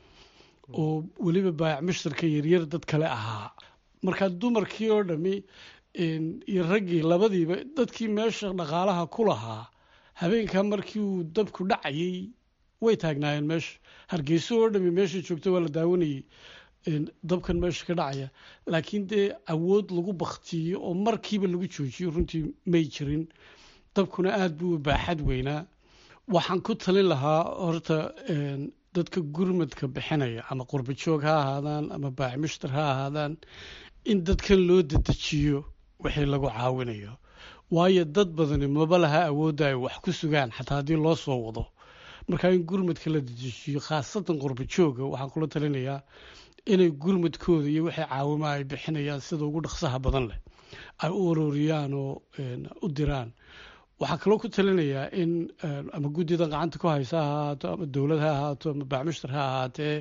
oo weliba baayac mushtarka yaryar dad kale ahaa markaa dumarkii oo dhami iyo raggii labadiiba dadkii meesha dhaqaalaha ku lahaa habeenkaa markii uu dabku dhacayay way taagnaayeen meesha hargeyso oo dhami meesha joogta waa la daawanayay dabkan meesha ka dhacaya laakiin dee awood lagu baktiyo oo markiiba lagu joojiyo runtii may jirin dabkuna aada buu baaxad weynaa waxaan ku talin lahaa horta dadka gurmadka bixinaya ama qurba joog ha ahaadaan ama baac mushtar ha ahaadaan in dadkan loo dedejiyo wixii lagu caawinayo waayo dad badani maba laha awoodda ay wax ku sugaan xataa haddii loo soo wado markaa in gurmadka la dedejiyo khaasatan qurba jooga waxaan kula talinayaa inay gurmadkooda iyo wixii caawima ay bixinayaan sida ugu dhaqsaha badan leh ay u ururiyaan oo u diraan waxaa kaloo ku talinayaa in ama guddidan gacanta ku haysa ha ahaato ama dowlad ha ahaato ama bacmushtar ha ahaatee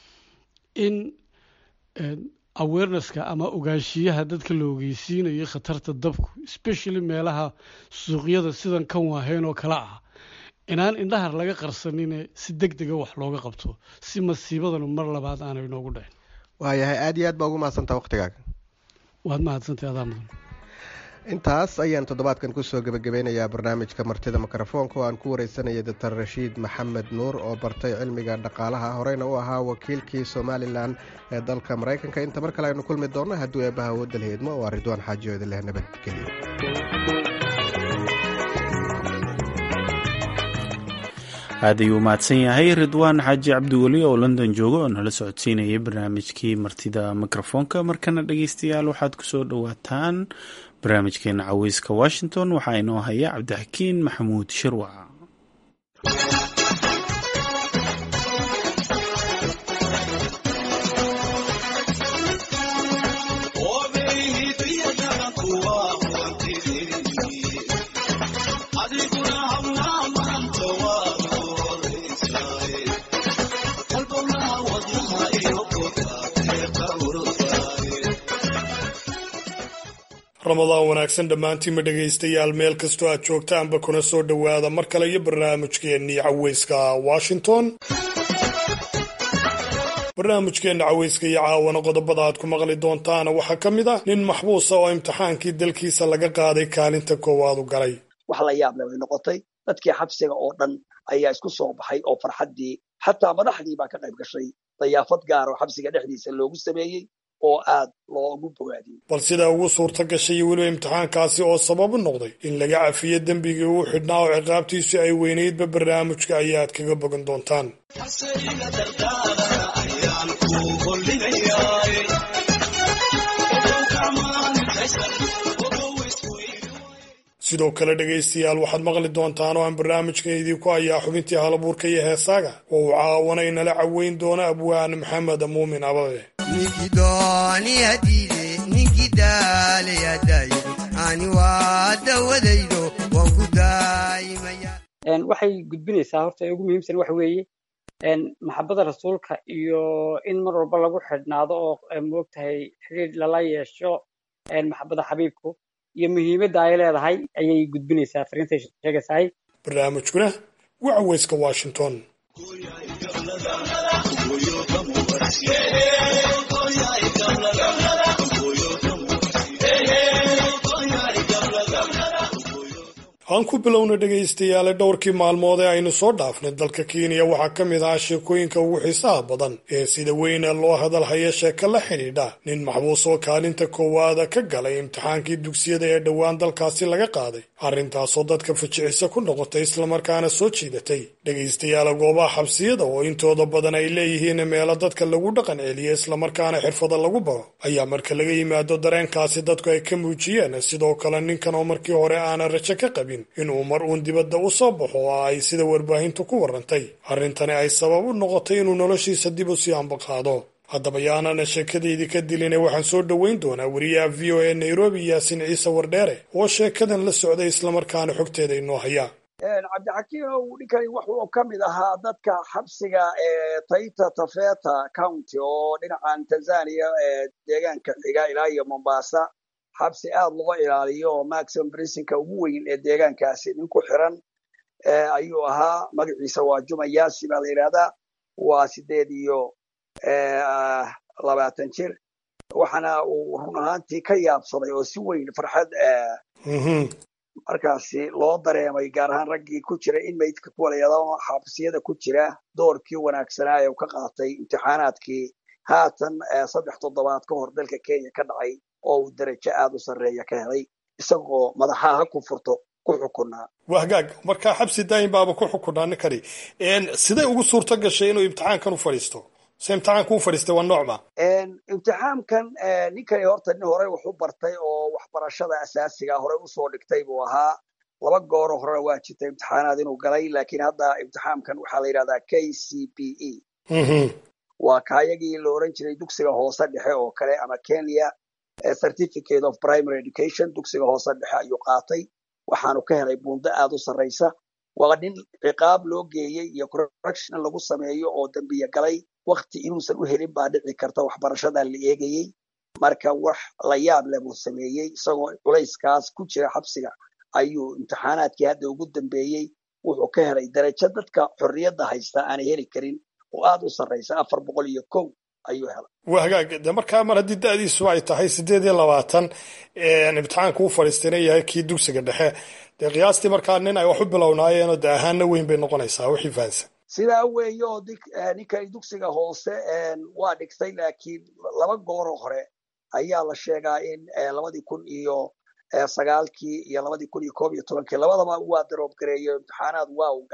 in awarenesska ama ogaanshiyaha dadka la ogeysiinayo khatarta dabku especially meelaha suuqyada sidan kan waaheen oo kale ah inaan indhahar laga qarsanine si deg dega wax looga qabto si masiibadanu mar labaad aanay inoogu dhicin waayahay aada iyo aad baa ugu mahadsantaa waqtigaaga waad mahadsantahay adaa mudan intaas ayaan toddobaadkan kusoo gebagabeynayaa barnaamijka martida mikrofoonka oo aan ku wareysanayay doctor rashiid maxamed nuur oo bartay cilmiga dhaqaalaha horeyna u ahaa wakiilkii somalilan ee dalka maraykanka inta mar kale aynu kulmi doonno hadduu eebbaha awoodda la heedmo waa ridwaan xaajiyoodi leh nabadgelyo aad ayuu mahadsan yahay ridwaan xaaji cabdiweli oo london jooga oo nala socodsiinayay barnaamijkii martida mikrofoonka. markana dhegeystayaal waxaad kusoo dhowaataan barnaamijkeena caweyska washington. waxaa inoo haya cabdixakiin maxamuud shirwac. ramadaan wanaagsan dhammaantiinma dhegaystayaal meel kastoo aad joogtaanba kuna soo dhowaada mar kale iyo barnaamijkeennii caweyska washington. barnaamijkeenna caweyska iyo caawana qodobada aad ku maqli doontaana waxaa ka mid ah nin maxbuusa oo imtixaankii dalkiisa laga qaaday kaalinta koowaad u galay. wax la yaab leh bay noqotay. dadkii xabsiga oo dhan ayaa isku soo baxay oo farxaddii xataa madaxdii baa ka qayb gashay dayaafad gaar oo xabsiga dhexdiisa loogu sameeyey oo aad loogu bogaadiyey. bal sidaa ugu suurta gashay iyo weliba imtixaankaasi oo sabab u noqday in laga cafiyo dembigii uu xidhnaa oo ciqaabtiisu ay weynaydba barnaamijka ayaad kaga bogan doontaan. sidoo kale dhegaystayaal waxaad maqli doontaan oo aan barnaamijkan idinku hayaa xubintii halabuurka iyo heesaaga oo uu caawana inala caweyn doono abwaan maxamed muumin abade. waxay gudbinaysaa horta ugu muhiimsan waxa weeye maxabada rasuulka iyo in mar walba lagu xidhnaado oo moogtahay xiriir lala yeesho maxabada xabiibku iyo muhiimadda ay leedahay ayay gudbinaysaa fariintay sheegaysahay. barnaamijkuna waa caweyska washington. aan ku bilowna dhegaystayaale dhowrkii maalmood ee aynu soo dhaafnay dalka kenya waxaa ka mid ahaa sheekooyinka ugu xiisaha badan ee sida weyne loo hadalhaya sheeko la xidhiidha nin maxbuus oo kaalinta koowaada ka galay imtixaankii dugsiyada ee dhowaan dalkaasi laga qaaday. arrintaasoo dadka fajicisa ku noqotay islamarkaana soo jiidatay dhegaystayaala goobaha xabsiyada oo intooda badan ay leeyihiin meelo dadka lagu dhaqan celiya islamarkaana xirfada lagu baro ayaa marka laga yimaado dareenkaasi dadku ay ka muujiyeen. sidoo kale ninkan oo markii hore aanan rajo ka qabin inuu mar uun dibadda u soo baxo oo ay sida warbaahintu ku warrantay arrintani ay sabab u noqotay inuu noloshiisa dib u sii ambaqaado. haddaba yaanana sheekadaydii ka diline waxaan soo dhoweyn doonaa wariyaha v o a nairobi yaasin ciise wardheere oo sheekadan la socday islamarkaana xogteeda inoo haya. cabdixakiinow ninkani wuxuu ka mid ahaa dadka xabsiga ee taita tafeta county oo dhinacan tanzania ee deegaanka xiga ilaa iyo mombasa xabsi aad loo ilaaliyo oo maximum prisonka ugu weyn ee deegaankaasi nin ku xiran ayuu ahaa. magaciisa waa juma yaasi baa la yidhahdaa. waa sideed iyo labaatan jir waxaana uu run ahaantii ka yaabsaday oo si weyn farxad markaasi loo dareemay gaar ahaan raggii ku jira in maydka kuwalayado xabsiyada ku jira doorkii wanaagsanaa ee uu ka qaatay imtixaanaadkii haatan saddex toddobaad ka hor dalka kenya ka dhacay oo uu darajo aad u sarreeya ka helay isagoo madaxaha ha ku furto ku xukunaa. waa hagaag markaa xabsi daayin baaba ku xukunaa ninkani siday ugu suurto gashay inuu imtixaankan u fadhiisto se imtixaanka u fadhiistay waa noocma. imtixaamkan ninkani horta nin horey wax u bartay oo waxbarashada asaasiga horey usoo dhigtay buu ahaa. laba gooro horena waa jirtay imtixaanaad inuu galay laakiin hadda imtixaamkan waxaa la yidhahdaa k c p e waa kaayagii la oran jiray dugsiga hoose dhexe oo kale ama kenya certificate of primary education dugsiga hoose dhexe ayuu qaatay. waxaanu ka helay buundo aad u sarraysa. waa nin ciqaab loo geeyey iyo correction lagu sameeyo oo dembiye galay wakti inuusan u helin baa dhici karta waxbarashadaa la eegayey. marka wax la yaab leh buu sameeyey isagoo culayskaas ku jira xabsiga ayuu imtixaanaadkii hadda ugu dambeeyey wuxuu ka helay darajo dadka xorriyadda haysta aanay heli karin oo aad u sarraysa afar boqol iyo kow ayuu helay. waa hagaag de markaa mar haddii da-diisu ay tahay sideed iyo labaatan imtixaanka u fadhiistayna yahay kii dugsiga dhexe dee qiyaastii markaa nin ay wax u bilownaayeenoo de ahaana weyn bay noqonaysaa wixii fahansan. sidaa weeye oo ninkani dugsiga hoose waa dhigtay laakiin laba gooro hore ayaa la sheegaa in labadii kun iyo sagaalkii iyo labadii kun iyo koob iyo tobankii labadaba waa daroob gareeyo imtixaanaad waa u galay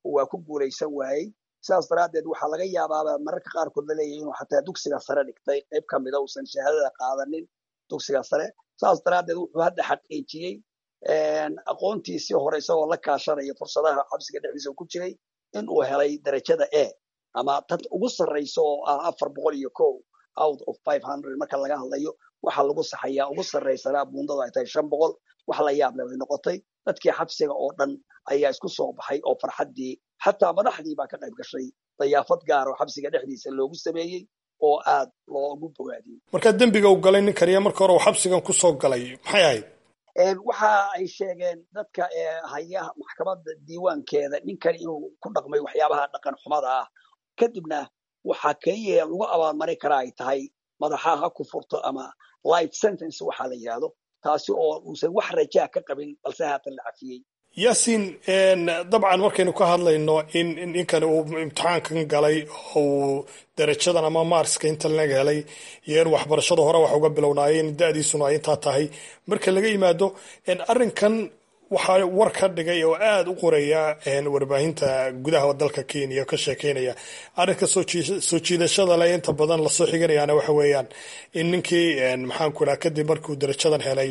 waa ku guulaysan waayey sidaas daraaddeed waxaa laga yaabaaba mararka qaarkood la leeyahay inuu xataa dugsiga sare dhigtay qayb ka mida uusan shahaadada qaadanin dugsiga sare saas daraaddeed wuxuu hadda xaqiijiyey aqoontiisii hore isagoo la kaashanaya fursadaha xabsiga dhexdiisa ku jiray in uu helay darajada a ama tad ugu sarraysa oo ah afar boqol iyo kow out of five hundred marka laga hadlayo waxaa lagu saxayaa ugu sarraysanaa buundada ay tahay shan boqol wax la yaab leh bay noqotay dadkii xabsiga oo dhan ayaa isku soo baxay oo farxaddii xataa madaxdii baa ka qayb gashay dayaafad gaar oo xabsiga dhexdiisa loogu sameeyey oo aad loogu bogaadiyey markaa dembiga uu galay nin kariya marka hore uu xabsigan ku soo galay maxay ahayd waxa ay sheegeen dadka haya maxkamadda diiwaankeeda ninkan inuu ku dhaqmay waxyaabaha dhaqan xumada ah kadibna waxaa keliya lagu abaalmarin karaa ay tahay madaxa ha ku furto ama life sentence waxaa la yidhaahdo taasi oo uusan wax rajaa ka qabin balse haatan la cafiyey yaasiin dabcan markaynu ka hadlayno in ninkan uu imtixaankan galay uu darajadan ama marska inta laga helay iyo in waxbarashada hore wax uga bilownaayeen da'diisuna ay intaa tahay marka laga yimaado arrinkan waxaa war ka dhigay oo aad u qoraya warbaahinta gudaha dalka Kenya ka sheekeynaya arrinka soo jiidashada leh inta badan la soo xiganayana waxa weeyaan in ninkii maxaan ku raakay kadib markuu darajadan helay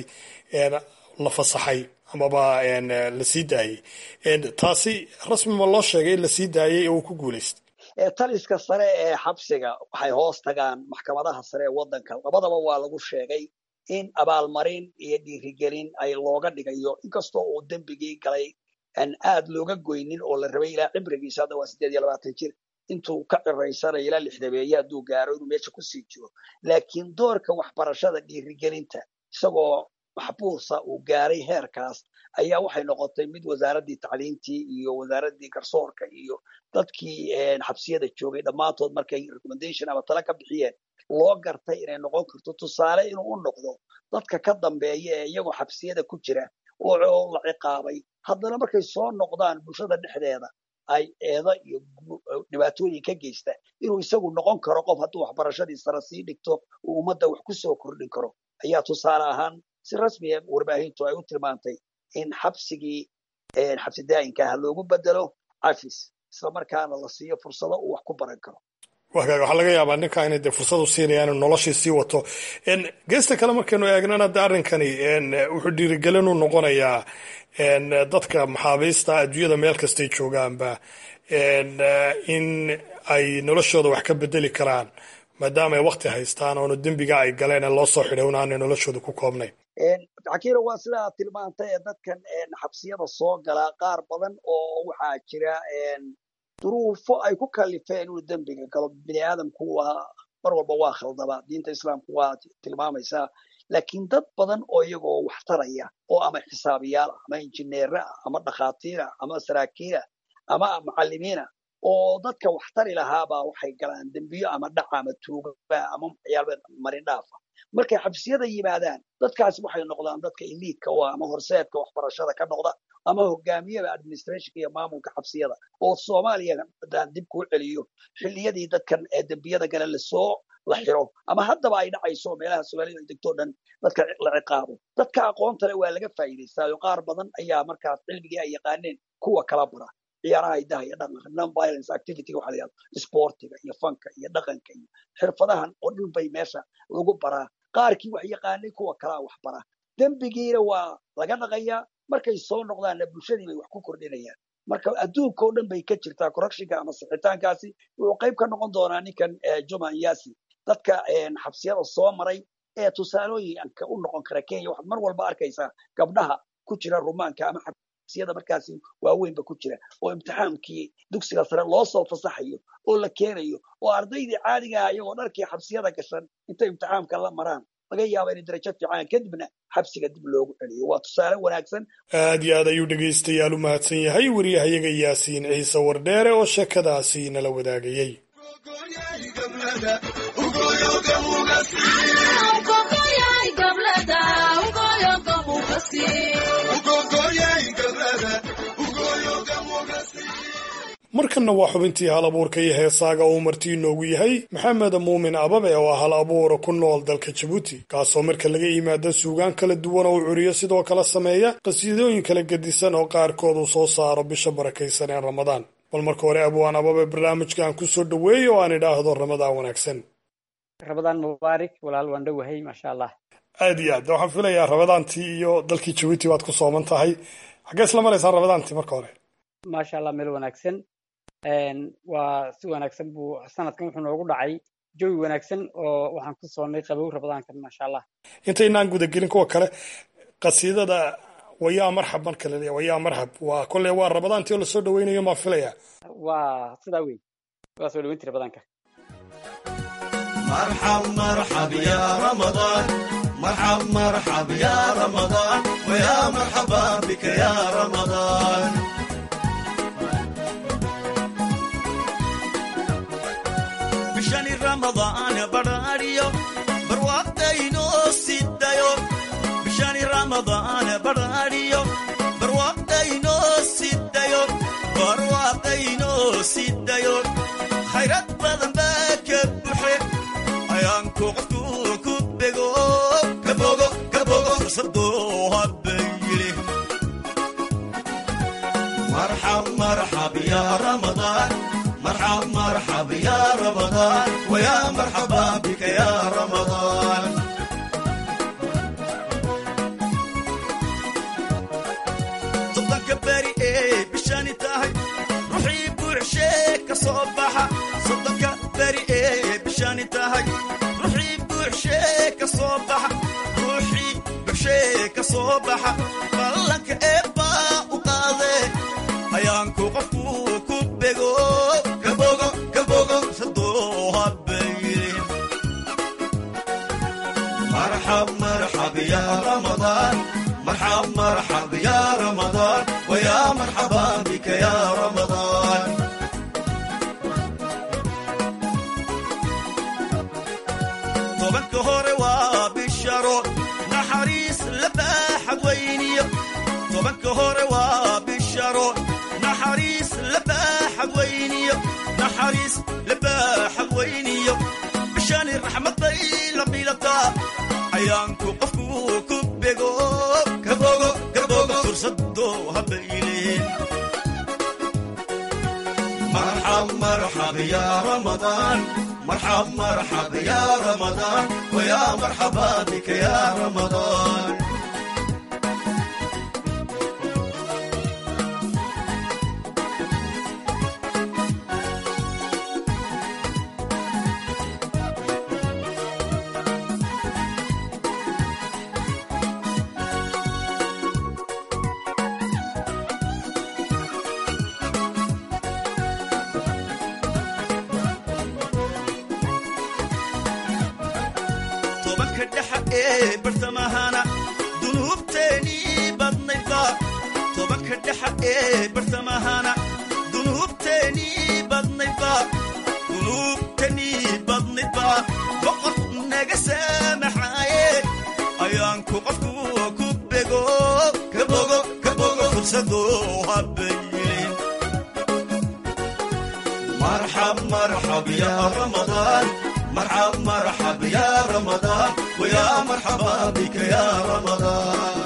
la fasaxay amaba la sii daayay taasi rasmi ma loo sheegay la sii daayay oo ku guuleystay taliska sare ee xabsiga waxay hoos tagaan maxkamadaha sare ee waddanka labadaba waa lagu sheegay in abaalmarin iyo dhiirigelin ay looga dhigayo inkastoo uu dembigii galay aan aad looga goynin oo la rabay ilaa cibrigiisa hadda waa siddeed iyo labaatan jir intuu ka ciraysanayo ilaa lixdameeye hadduu gaaro inuu meesha kusii jiro laakiin doorka waxbarashada dhiirigelinta isagoo maxbuusa uu gaaray heerkaas ayaa waxay noqotay mid wasaaraddii tacliintii iyo wasaaraddii garsoorka iyo dadkii xabsiyada joogay dhammaantood markay recommendation ama tala ka bixiyeen loo gartay inay noqon karto tusaale inuu u noqdo dadka ka dambeeya ee iyagoo xabsiyada ku jira oo la ciqaabay haddana markay soo noqdaan bulshada dhexdeeda ay eedo iyo dhibaatooyin ka geysta inuu isagu noqon karo qof hadduu waxbarashadii sare sii dhigto uu ummadda wax ku soo kordhin karo ayaa tusaale ahaan si rasmiya warbaahintu ay u tilmaantay in xabsigii xabsi daa'inka ah loogu bedelo cafis isla markaana la siiyo fursado uu wax ku baran karo waxaa laga yaabaa ninka inay dee fursad u siinayaan inuu noloshii sii wato geesta kale markaynu eegnana de arrinkani wuxuu dhiirigelin u noqonayaa dadka maxaabiista adduunyada meel kastay joogaanba in ay noloshooda wax ka bedeli karaan maadaama ay wakti haystaan oonu dembiga ay galeen ee loo soo xidhay un aanay noloshooda ku koobnayn xakiiro waa sidaa tilmaantay ee dadkan xabsiyada soo gala qaar badan oo waxaa jira duruufo ay ku kalifeen inuu dembiga galo bini aadamku waa mar walba waa khaldaba diinta islaamku waa tilmaamaysaa laakiin dad badan oo iyagoo wax taraya oo ama xisaabiyaal ama injineera ama dhakhaatiira ama saraakiila ama macallimiina oo dadka wax tari lahaabaa waxay galaan dembiyo ama dhaca ama tuuga ama waxyaaba marin dhaafa markay xabsiyada yimaadaan dadkaasi waxay noqdaan dadka eliidka oo ama horseedka waxbarashada ka noqda ama hogaamiyada administrationka iyo maamulka xabsiyada oo Soomaaliya hadaan dib ku celiyo xilliyadii dadkan ee dembiyada gala la soo la xiro ama haddaba ay dhacayso meelaha Soomaaliya ay degto dhan dadka la ciqaabo dadka aqoonta leh waa laga faa'iideystaa qaar badan ayaa markaas cilmigii ay yaqaaneen kuwa kala bara ciyaaraha idaha iyo dhaqanka non violence activity waxa la yiraahdo sportiga iyo fanka iyo dhaqanka iyo xirfadahan oo dhan bay meesha lagu baraa qaarkii wax yaqaanay kuwa kala wax bara dembigiina waa laga dhaqayaa markay soo noqdaan bulshadii bay wax ku kordhinayaan marka adduunka oo dhan bay ka jirtaa corruptionka ama sixitaankaasi wuxuu qayb ka noqon doonaa ninkan Juma Yasi dadka xabsiyada soo maray ee tusaalooyinka u noqon kara Kenya waxaad mar walba arkaysaa gabdhaha ku jira rumaanka ama xabsiyada markaasi waaweynba ku jira oo imtixaankii dugsiga sare loo soo fasaxayo oo la keenayo oo ardaydii caadiga ah iyagoo dharkii xabsiyada gashan inta imtixaanka la maraan laga yaabo in darajo fiican kadibna xabsiga dib loogu celiyo waa tusaale wanaagsan aad iyo aad ayuu dhegaystayaal u mahadsan yahay wariyahayaga Yaasiin Ciise Wardheere oo sheekadaasi nala wadaagayay markanna waa xubintii hal abuurka iyo heesaaga uu martii inoogu yahay maxamed muumin ababe oo ah hal abuura ku nool dalka Jabuuti kaasoo marka laga yimaado suugaan kala duwan oo curiyo sidoo kale sameeya qasiidooyin kala gedisan oo qaarkood uu soo saaro bisha barakaysan ee Ramadaan bal marka hore abwaan ababe barnaamijkan ku soo dhaweeyo oo aan idhaahdo ramadaan wanaagsan. ramadaan mubaarak walaal waan dhowahay maasha allah. aad iyo aad waxaan filayaa ramadaantii iyo dalkii Jabuuti waad ku sooman tahay. xagee isla maraysaa ramadaantii marka hore? maasha allah meel wanaagsan waa si wanaagsan buu sanadkan wuxuu noogu dhacay jawi wanaagsan oo waxaan ku soonnay qabow ramadaankan maasha allah. intaynaan gudagelin kuwa kale qasiidada wayaa marxab marka la leeyahay wayaa marxab waa kolle waa ramadaantii oo la soo dhaweynayo ma filaya. waa sidaa weyn waa soo dhaweyntii ramadaanka. مرحب مرحب يا رمضان مرحب مرحب يا رمضان ويا مرحبا بك يا رمضان بشان رمضان براريو بروقتينو سيدايو بشان رمضان براريو بروقتينو سيدايو بروقتينو سيدايو خيرات بدن باكبحي ayaanku qofku ku bego kabogo kabogo sadooha bayli marhab marhab ya ramadan marhab marhab ya ramadan wa ya marhaba bika ya ramadan صدق بري بشاني تاهي روحي بوعشيك كصباحة صدق بري بشاني تاهي صباح روحي بشيك صباح قالك إبا وقاضي أيانكو قفو كبيغو كبوغو كبوغو صدوها بيرين مرحب مرحب يا رمضان مرحب مرحب يا رمضان ويا مرحبا بك يا رمضان طبك هوري وبشرو نحريس لباح وينيو طبك هوري وبشرو نحريس لباح وينيو نحريس لباح وينيو بشان الرحمة طيلة بيلتا عيانكو قفكو كبيغو كبوغو كبوغو ترصدوها بيلين مرحب مرحب يا رمضان مرحب مرحب يا رمضان ويا مرحبا بك يا رمضان برتمهانا ذنوب تاني بدنيفا طبك الدحق برتمهانا ذنوب تاني بدنيفا ذنوب تاني بدنيفا وقف نجسة محايا أيانكو قفكو كبيغو كبوغو كبوغو فرصدوها بيلين مرحب مرحب يا رمضان مرحب مرحب يا رمضان ويا مرحبا بك يا رمضان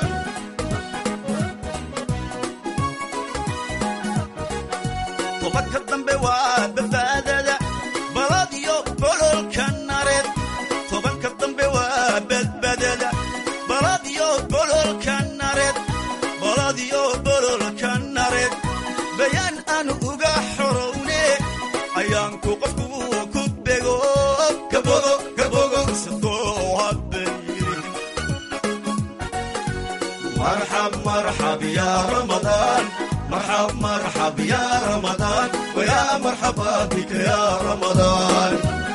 طبك الضنب وبفادة بلاديو بلول كنارد طبك الضنب وبفادة بلاديو بلول كنارد بلاديو بلول كنارد بيان أن أوغا حروني أيانكو قفكو كبيغو كبوغو كبوغو صدوها بيرين مرحب مرحب يا رمضان مرحب مرحب يا رمضان ويا مرحبا بك يا رمضان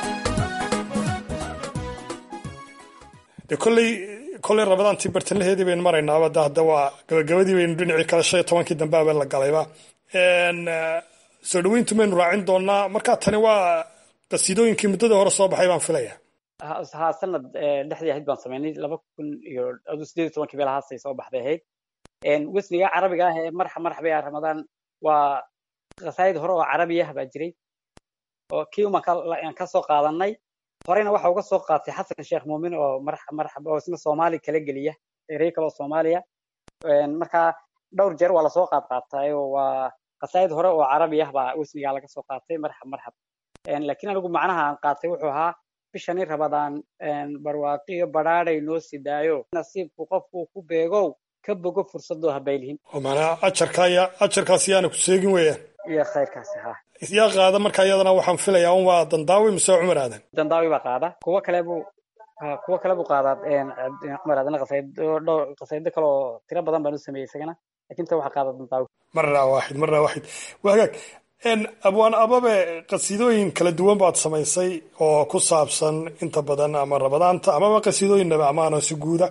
كلي كلي رمضان تبرت لهدي بين مرينا ودا دوا gabagabadii baynu dhinacii kala shan iyo tobankii dambe baa la galayba een soo dhaweyntu maynu raacin doonaa marka tani waa qasiidooyinkii muddada hore soo baxay baan filayaa ha sanad dhexdii ahayd baan sameynay laba kun iyo sideed iyo tobankii meelahaas ay soo baxday ahayd een wasniga carabiga ah ee marxa marxaba ya ramadaan waa qasaayid hore oo carabi ah baa jiray oo kii uma ka soo qaadanay horeyna waxa uga soo qaatay xasan sheekh muumin oo marxa marxaba oo isna Soomaali kala geliya erey kale oo Soomaaliya een marka dhowr jeer waa la soo qaad qaatay oo waa qasaa'id hore oo carabi ah baa wasnigaa laga soo qaatay marxab marxab laakiin anigu macnaha aan qaatay wuxuu ahaa bishani rabadaan barwaaqiyo badhaadhay noo sidaayo nasiibku qofku ku beegow ka bogo fursadoo habaylhin oo macnaha ajarka ya ajarkaas yaana ku seegin weeyaan iyo khayrkaasi ha yaa qaada marka iyadana waxaan filayaa un waa dandaawi mise cumar aadan dandaawi baa qaada kuwa kale buu kuwa kale buu qaadaa cumar aadan qasaydo dhowr qasaydo kale oo tiro badan baan u sameeyey isagana laakiin ta waxaa qaada dandaawi marna waaxid marna waaxid waa hagaag abwaan ababe qasiidooyin kala duwan baad samaysay oo ku saabsan inta badan ama rabadaanta amaba qasiidooyin nabi ammaan oo si guuda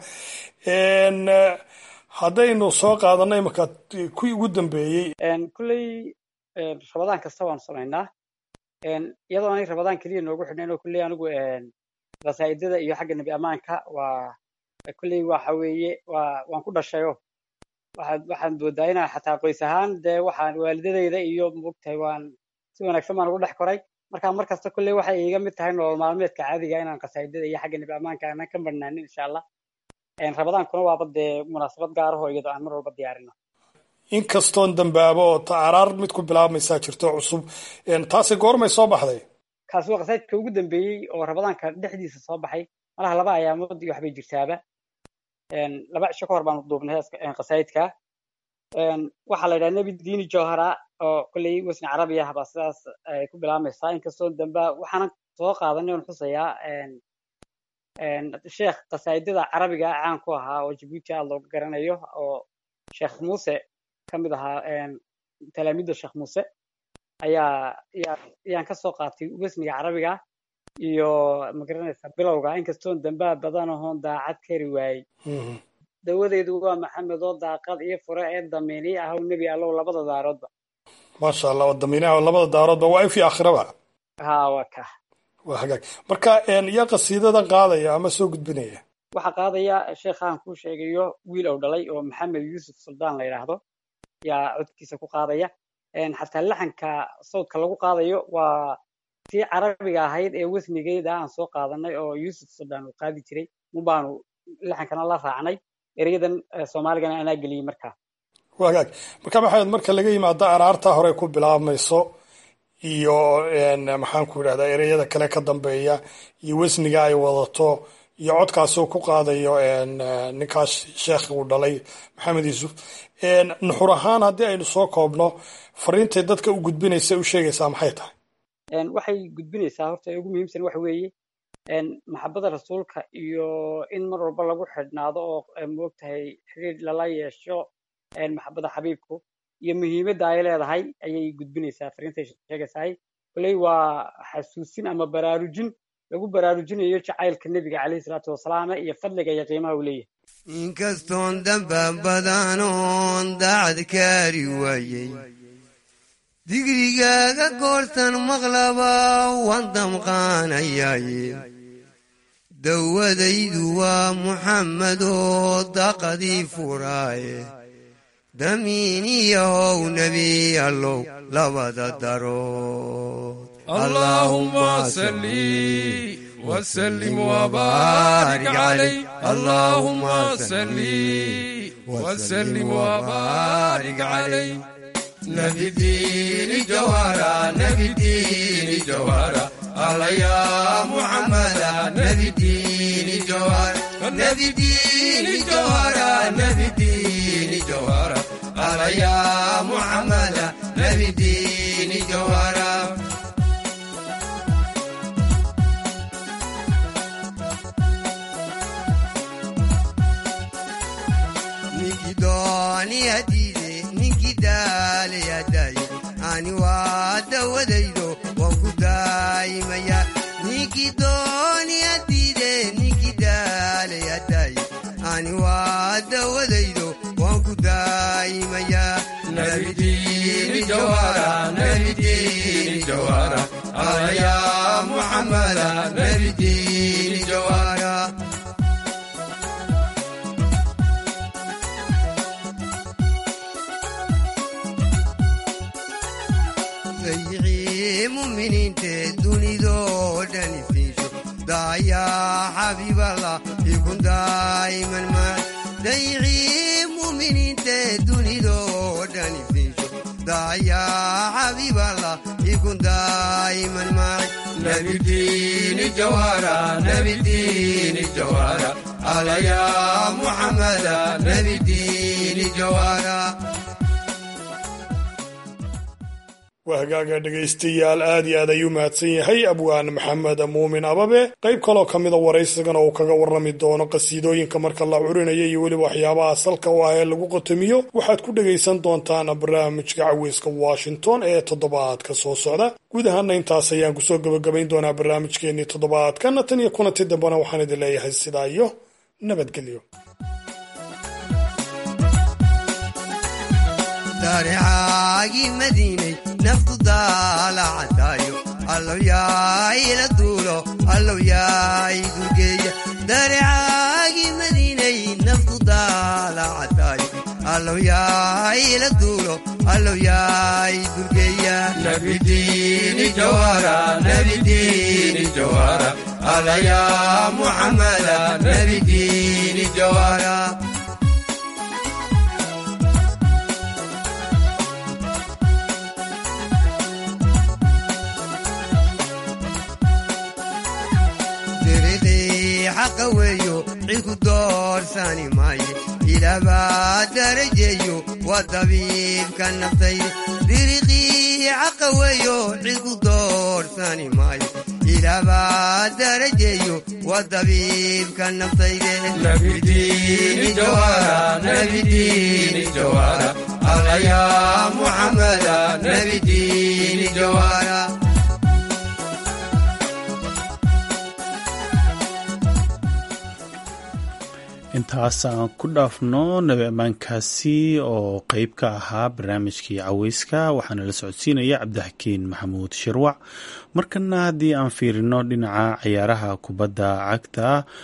haddaynu soo qaadanay marka kuwii ugu dambeeyey kulley rabadaan kasta waanu samaynaa iyadoo aanay rabadaan keliya noogu xidhnayn oo kulley anigu qasaa'idada iyo xagga nabi ammaanka waa kulley waxa weeye waa waan ku dhashayo waxaan waxaan moodaa inaan xataa qoys ahaan dee waxaan waalidadayda iyo moogtahay waan si wanaagsan baan ugu dhex koray marka mar kasta kulley waxay iiga mid tahay nolol maalmeedka caadiga inaan qasaa'idada iyo xagga nabi ammaanka aanan ka marnaanin insha allah rabadaankuna waaba dee munaasabad gaaraho iyadoo aan mar walba diyaarino inkastoon dambaabo oo taaraar mid ku bilaabmaysaa jirto cusub taasi goormay soo baxday kaasi waa qasaa'idka ugu dambeeyey oo rabadaanka dhexdiisa soo baxay malaha laba ayaamood iyo waxbay jirtaaba laba cisho ka hor baanu duubnay qasaa'idka waxaa la yidhaha nebi diini jawhara oo kolley wasni carabi ah baa sidaas ay ku bilaabmaysaa inkastoo damba waxaanan soo qaadanay oon xusayaa sheekh qasaa'idada carabiga caan ku ahaa oo jabuuti aad looga garanayo oo sheekh muuse ka mid ahaa talaamiidda sheekh muuse ayaa ayaan ka soo qaatay wasniga carabiga iyo magaranaysa bilowga inkastoon dambaa badan ahoon daacad kari waayey dawadeydu waa maxamed oo daaqad iyo fure ee damiini ah oo nebi allow labada daaroodba maasha allah oo damiinaha labada daaroodba waa in fi aakhiraba ha waa ka waa hagaag marka yaa qasiidada qaadaya ama soo gudbinaya waxaa qaadaya sheekhaan kuu sheegayo wiil ou dhalay oo maxamed yuusuf suldaan la yidhaahdo yaa codkiisa ku qaadaya xataa laxanka sawdka lagu qaadayo waa tii carabiga ahayd ee wasnigeeda aan soo qaadanay oo yuusuf suldaan uu qaadi jiray mubaanu laxankana la raacnay erayadan soomaaligana anaa geliyey markaa waa hagaag marka maxamed marka laga yimaado araarta hore ku bilaabmayso iyo maxaan ku idhahdaa ereyada kale ka dambeeya iyo wasniga ay wadato iyo codkaasoo ku qaadayo ninkaas sheekh uu dhalay maxamed yuusuf nuxur ahaan haddii aynu soo koobno fariintay dadka u gudbinaysa u sheegaysaa maxay tahay waxay gudbinaysaa horta ugu muhiimsan waxa weeye maxabada rasuulka iyo in mar walba lagu xidhnaado oo moogtahay xiriir lala yeesho maxabada xabiibku iyo muhiimadda ay leedahay ayay gudbinaysaa fariintay sheegaysahay koley waa xasuusin ama baraarujin lagu baraarujinayo jacaylka nebiga calayhi salaatu wasalaam iyo fadliga iyo qiimaha uu leeyahay inkastoon damba badanoon daacad kaari waayey digrigaaga goortan maqlaba waan damqaanayaaye dawadaydu waa muxammadoo daaqadii furaaye damiiniyahow nebi allow labada darood allahumma salli wasallim wabaarik calayh allahumma salli wasallim wabaarik calayh نبي الدين جوهرة نبي الدين جوهرة الله يا محمد نبي الدين جوهرة نبي الدين جوهرة نبي الدين جوهرة الله يا محمد نبي الدين جوهرة نيكي دوني هديدي نيكي دالي يداي أني وادا ودايدو وانكو دايما يا نيكي دوني هديدي نيكي دالي يداي أني وادا ودايدو وانكو دايما يا نبي دين جوهرة نبي دين جوهرة آه يا محمد نبي دين جوهرة مؤمنين تدوني دودني فيشو دايا حبيب الله يكون دايما معي دايعي مؤمنين تدوني دودني فيشو يا حبيب الله يكون دائما معي نبي الدين الجوارى نبي الدين الجوارى على يا محمد نبي الدين الجوارى waa hagaaga dhegaystayaal aad iyo aad ayuu mahadsan yahay abwaan maxamed muumin ababe qayb kaloo ka mida waraysigana uu kaga warrami doono qasiidooyinka marka la curinaya iyo weliba waxyaabaha salka u ah ee lagu qotomiyo waxaad ku dhegaysan doontaan barnaamijka caweyska washington ee toddobaadka soo socda guud ahaana intaas ayaan kusoo gabagabayn doonaa barnaamijkeennii toddobaadkan tan iyo kulanti dambena waxaan idin leeyahay sidaa iyo nabadgelyo دارعاقي مديني نفط دالة عدايو اللو ياي لدولو اللو ياي دولقية دارعاقي مديني نفط دالة عدايو اللو ياي لدولو اللو ياي دولقية نبي دين جوارى نبي دين جوارى على يا محمد نبي دين جوارى حق ويو عيكو دور ثاني ماي إلى بعد درجيو والطبيب كان نفطي بريقي حق ويو عيكو دور ثاني ماي إلى بعد درجيو والطبيب كان نفطي نبي دين جوارى نبي دين جوارى على يا محمد نبي دين جوارى intaas aan ku dhaafno nabi ammaankaasi oo qeyb ka ahaa barnaamijkii caweyska waxaana la socodsiinaya cabdixakiin maxamuud shirwac markana haddii aan fiirino dhinaca ciyaaraha kubadda cagta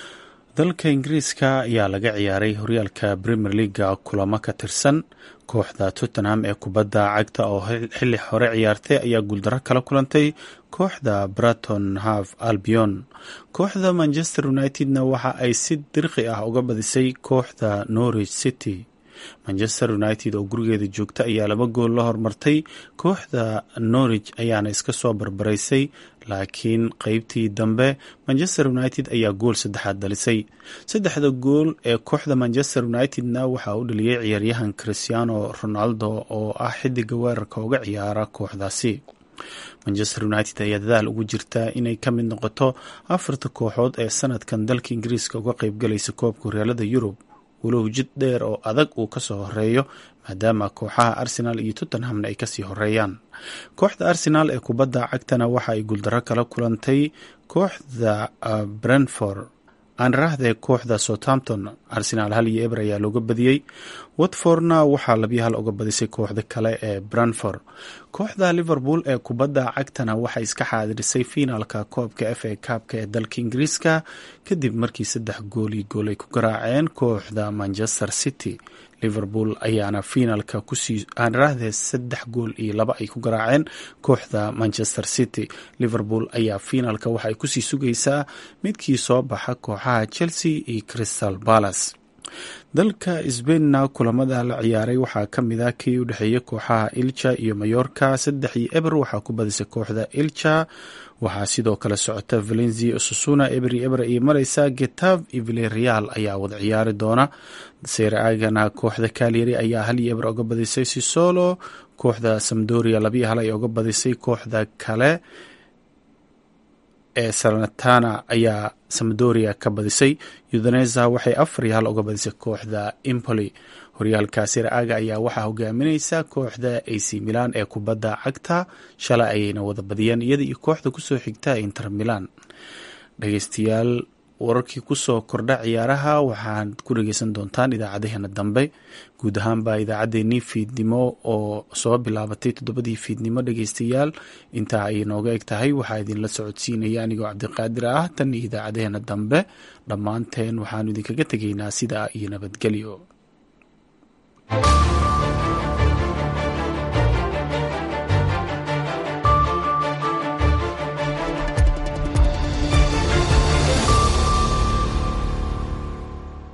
dalka ingiriiska ayaa laga ciyaaray horyaalka premier leaga kulamo ka tirsan kooxda tottenham ee kubadda cagta oo xilli hore ciyaartay ayaa guuldaro kala kulantay kooxda Brighton Hove Albion. Kooxda Manchester United-na waxa ay si dirqi ah uga badisay kooxda Norwich City. Manchester United oo gurigeeda joogta ayaa laba gool la hormartay, kooxda Norwich ayaana iska soo barbaraysay, laakiin qeybtii dambe Manchester United ayaa gool saddexaad dhalisay. Saddexda gool ee kooxda Manchester United-na waxa uu dhaliyay ciyaaryahan Cristiano Ronaldo oo ah xidiga weerarka uga ciyaara kooxdaasi. Manchester United ayaa dadaal ugu jirta inay ka mid noqoto afarta kooxood ee sanadkan dalka Ingiriiska uga qayb galaysa koobka horyaalada Yurub, walow jid dheer oo adag uu ka soo horeeyo maadaama kooxaha Arsenal iyo Tottenhamna ay kasii horeeyaan. Kooxda Arsenal ee kubadda cagtana waxa ay guuldaro kala kulantay kooxda uh, Brentford aan raahday kooxda Southampton. Arsenal hal iyo eber ayaa looga badiyey. Watfordna waxaa labiyo hal uga badisay kooxda kale ee Brentford. Kooxda Liverpool ee kubadda cagtana waxay iska xaadirisay finaalka koobka F A Cup-ka ee dalka Ingiriiska kadib markii saddex gool iyo gool ay ku garaaceen kooxda Manchester City. Liverpool ayaana finaalka kusii aan raahday saddex gool iyo laba ay ku garaaceen kooxda Manchester City. Liverpool ayaa finaalka waxa ay kusii sugaysaa midkii soo baxa kooxaha Chelsea iyo Crystal Palace. Dalka Spainna kulamada la ciyaaray waxaa ka mid ah kii u dhexeeyay kooxaha Elche iyo Mallorca, saddex iyo eber waxaa ku badisay kooxda Elche. Waxaa sidoo kale socota Valencia Osasuna eber iyo eber iyo mareysa. Getafe iyo Villarreal ayaa wada ciyaari doona. Serie A-gana kooxda Cagliari ayaa hal iyo eber uga badisay Sassuolo. Kooxda Sampdoria laba iyo hal ay uga badisay kooxda kale ee Salernitana ayaa Sampdoria ka badisay. Udinese waxay afar iyo hal uga badisay kooxda Empoli. Horyaalka Serie A-ga ayaa waxaa hogaaminaysa kooxda A C Milan ee kubadda cagta, shalay ayayna wada badiyeen iyada iyo kooxda kusoo xigta Inter Milan. Dhageystayaal, wararkii kusoo kordha ciyaaraha waxaad ku dhageysan doontaan idaacadeheena dambe. Guud ahaanba idaacaddeenii fiidnimo oo soo bilaabatay toddobadii fiidnimo dhageystayaal intaa ay nooga eg tahay. Waxaa idinla socodsiinaya anigoo cabdiqaadir ah. tan iyo idaacadeheena dambe dhammaanteen waxaanu idinkaga tegaynaa sidaa iyo nabadgelyo.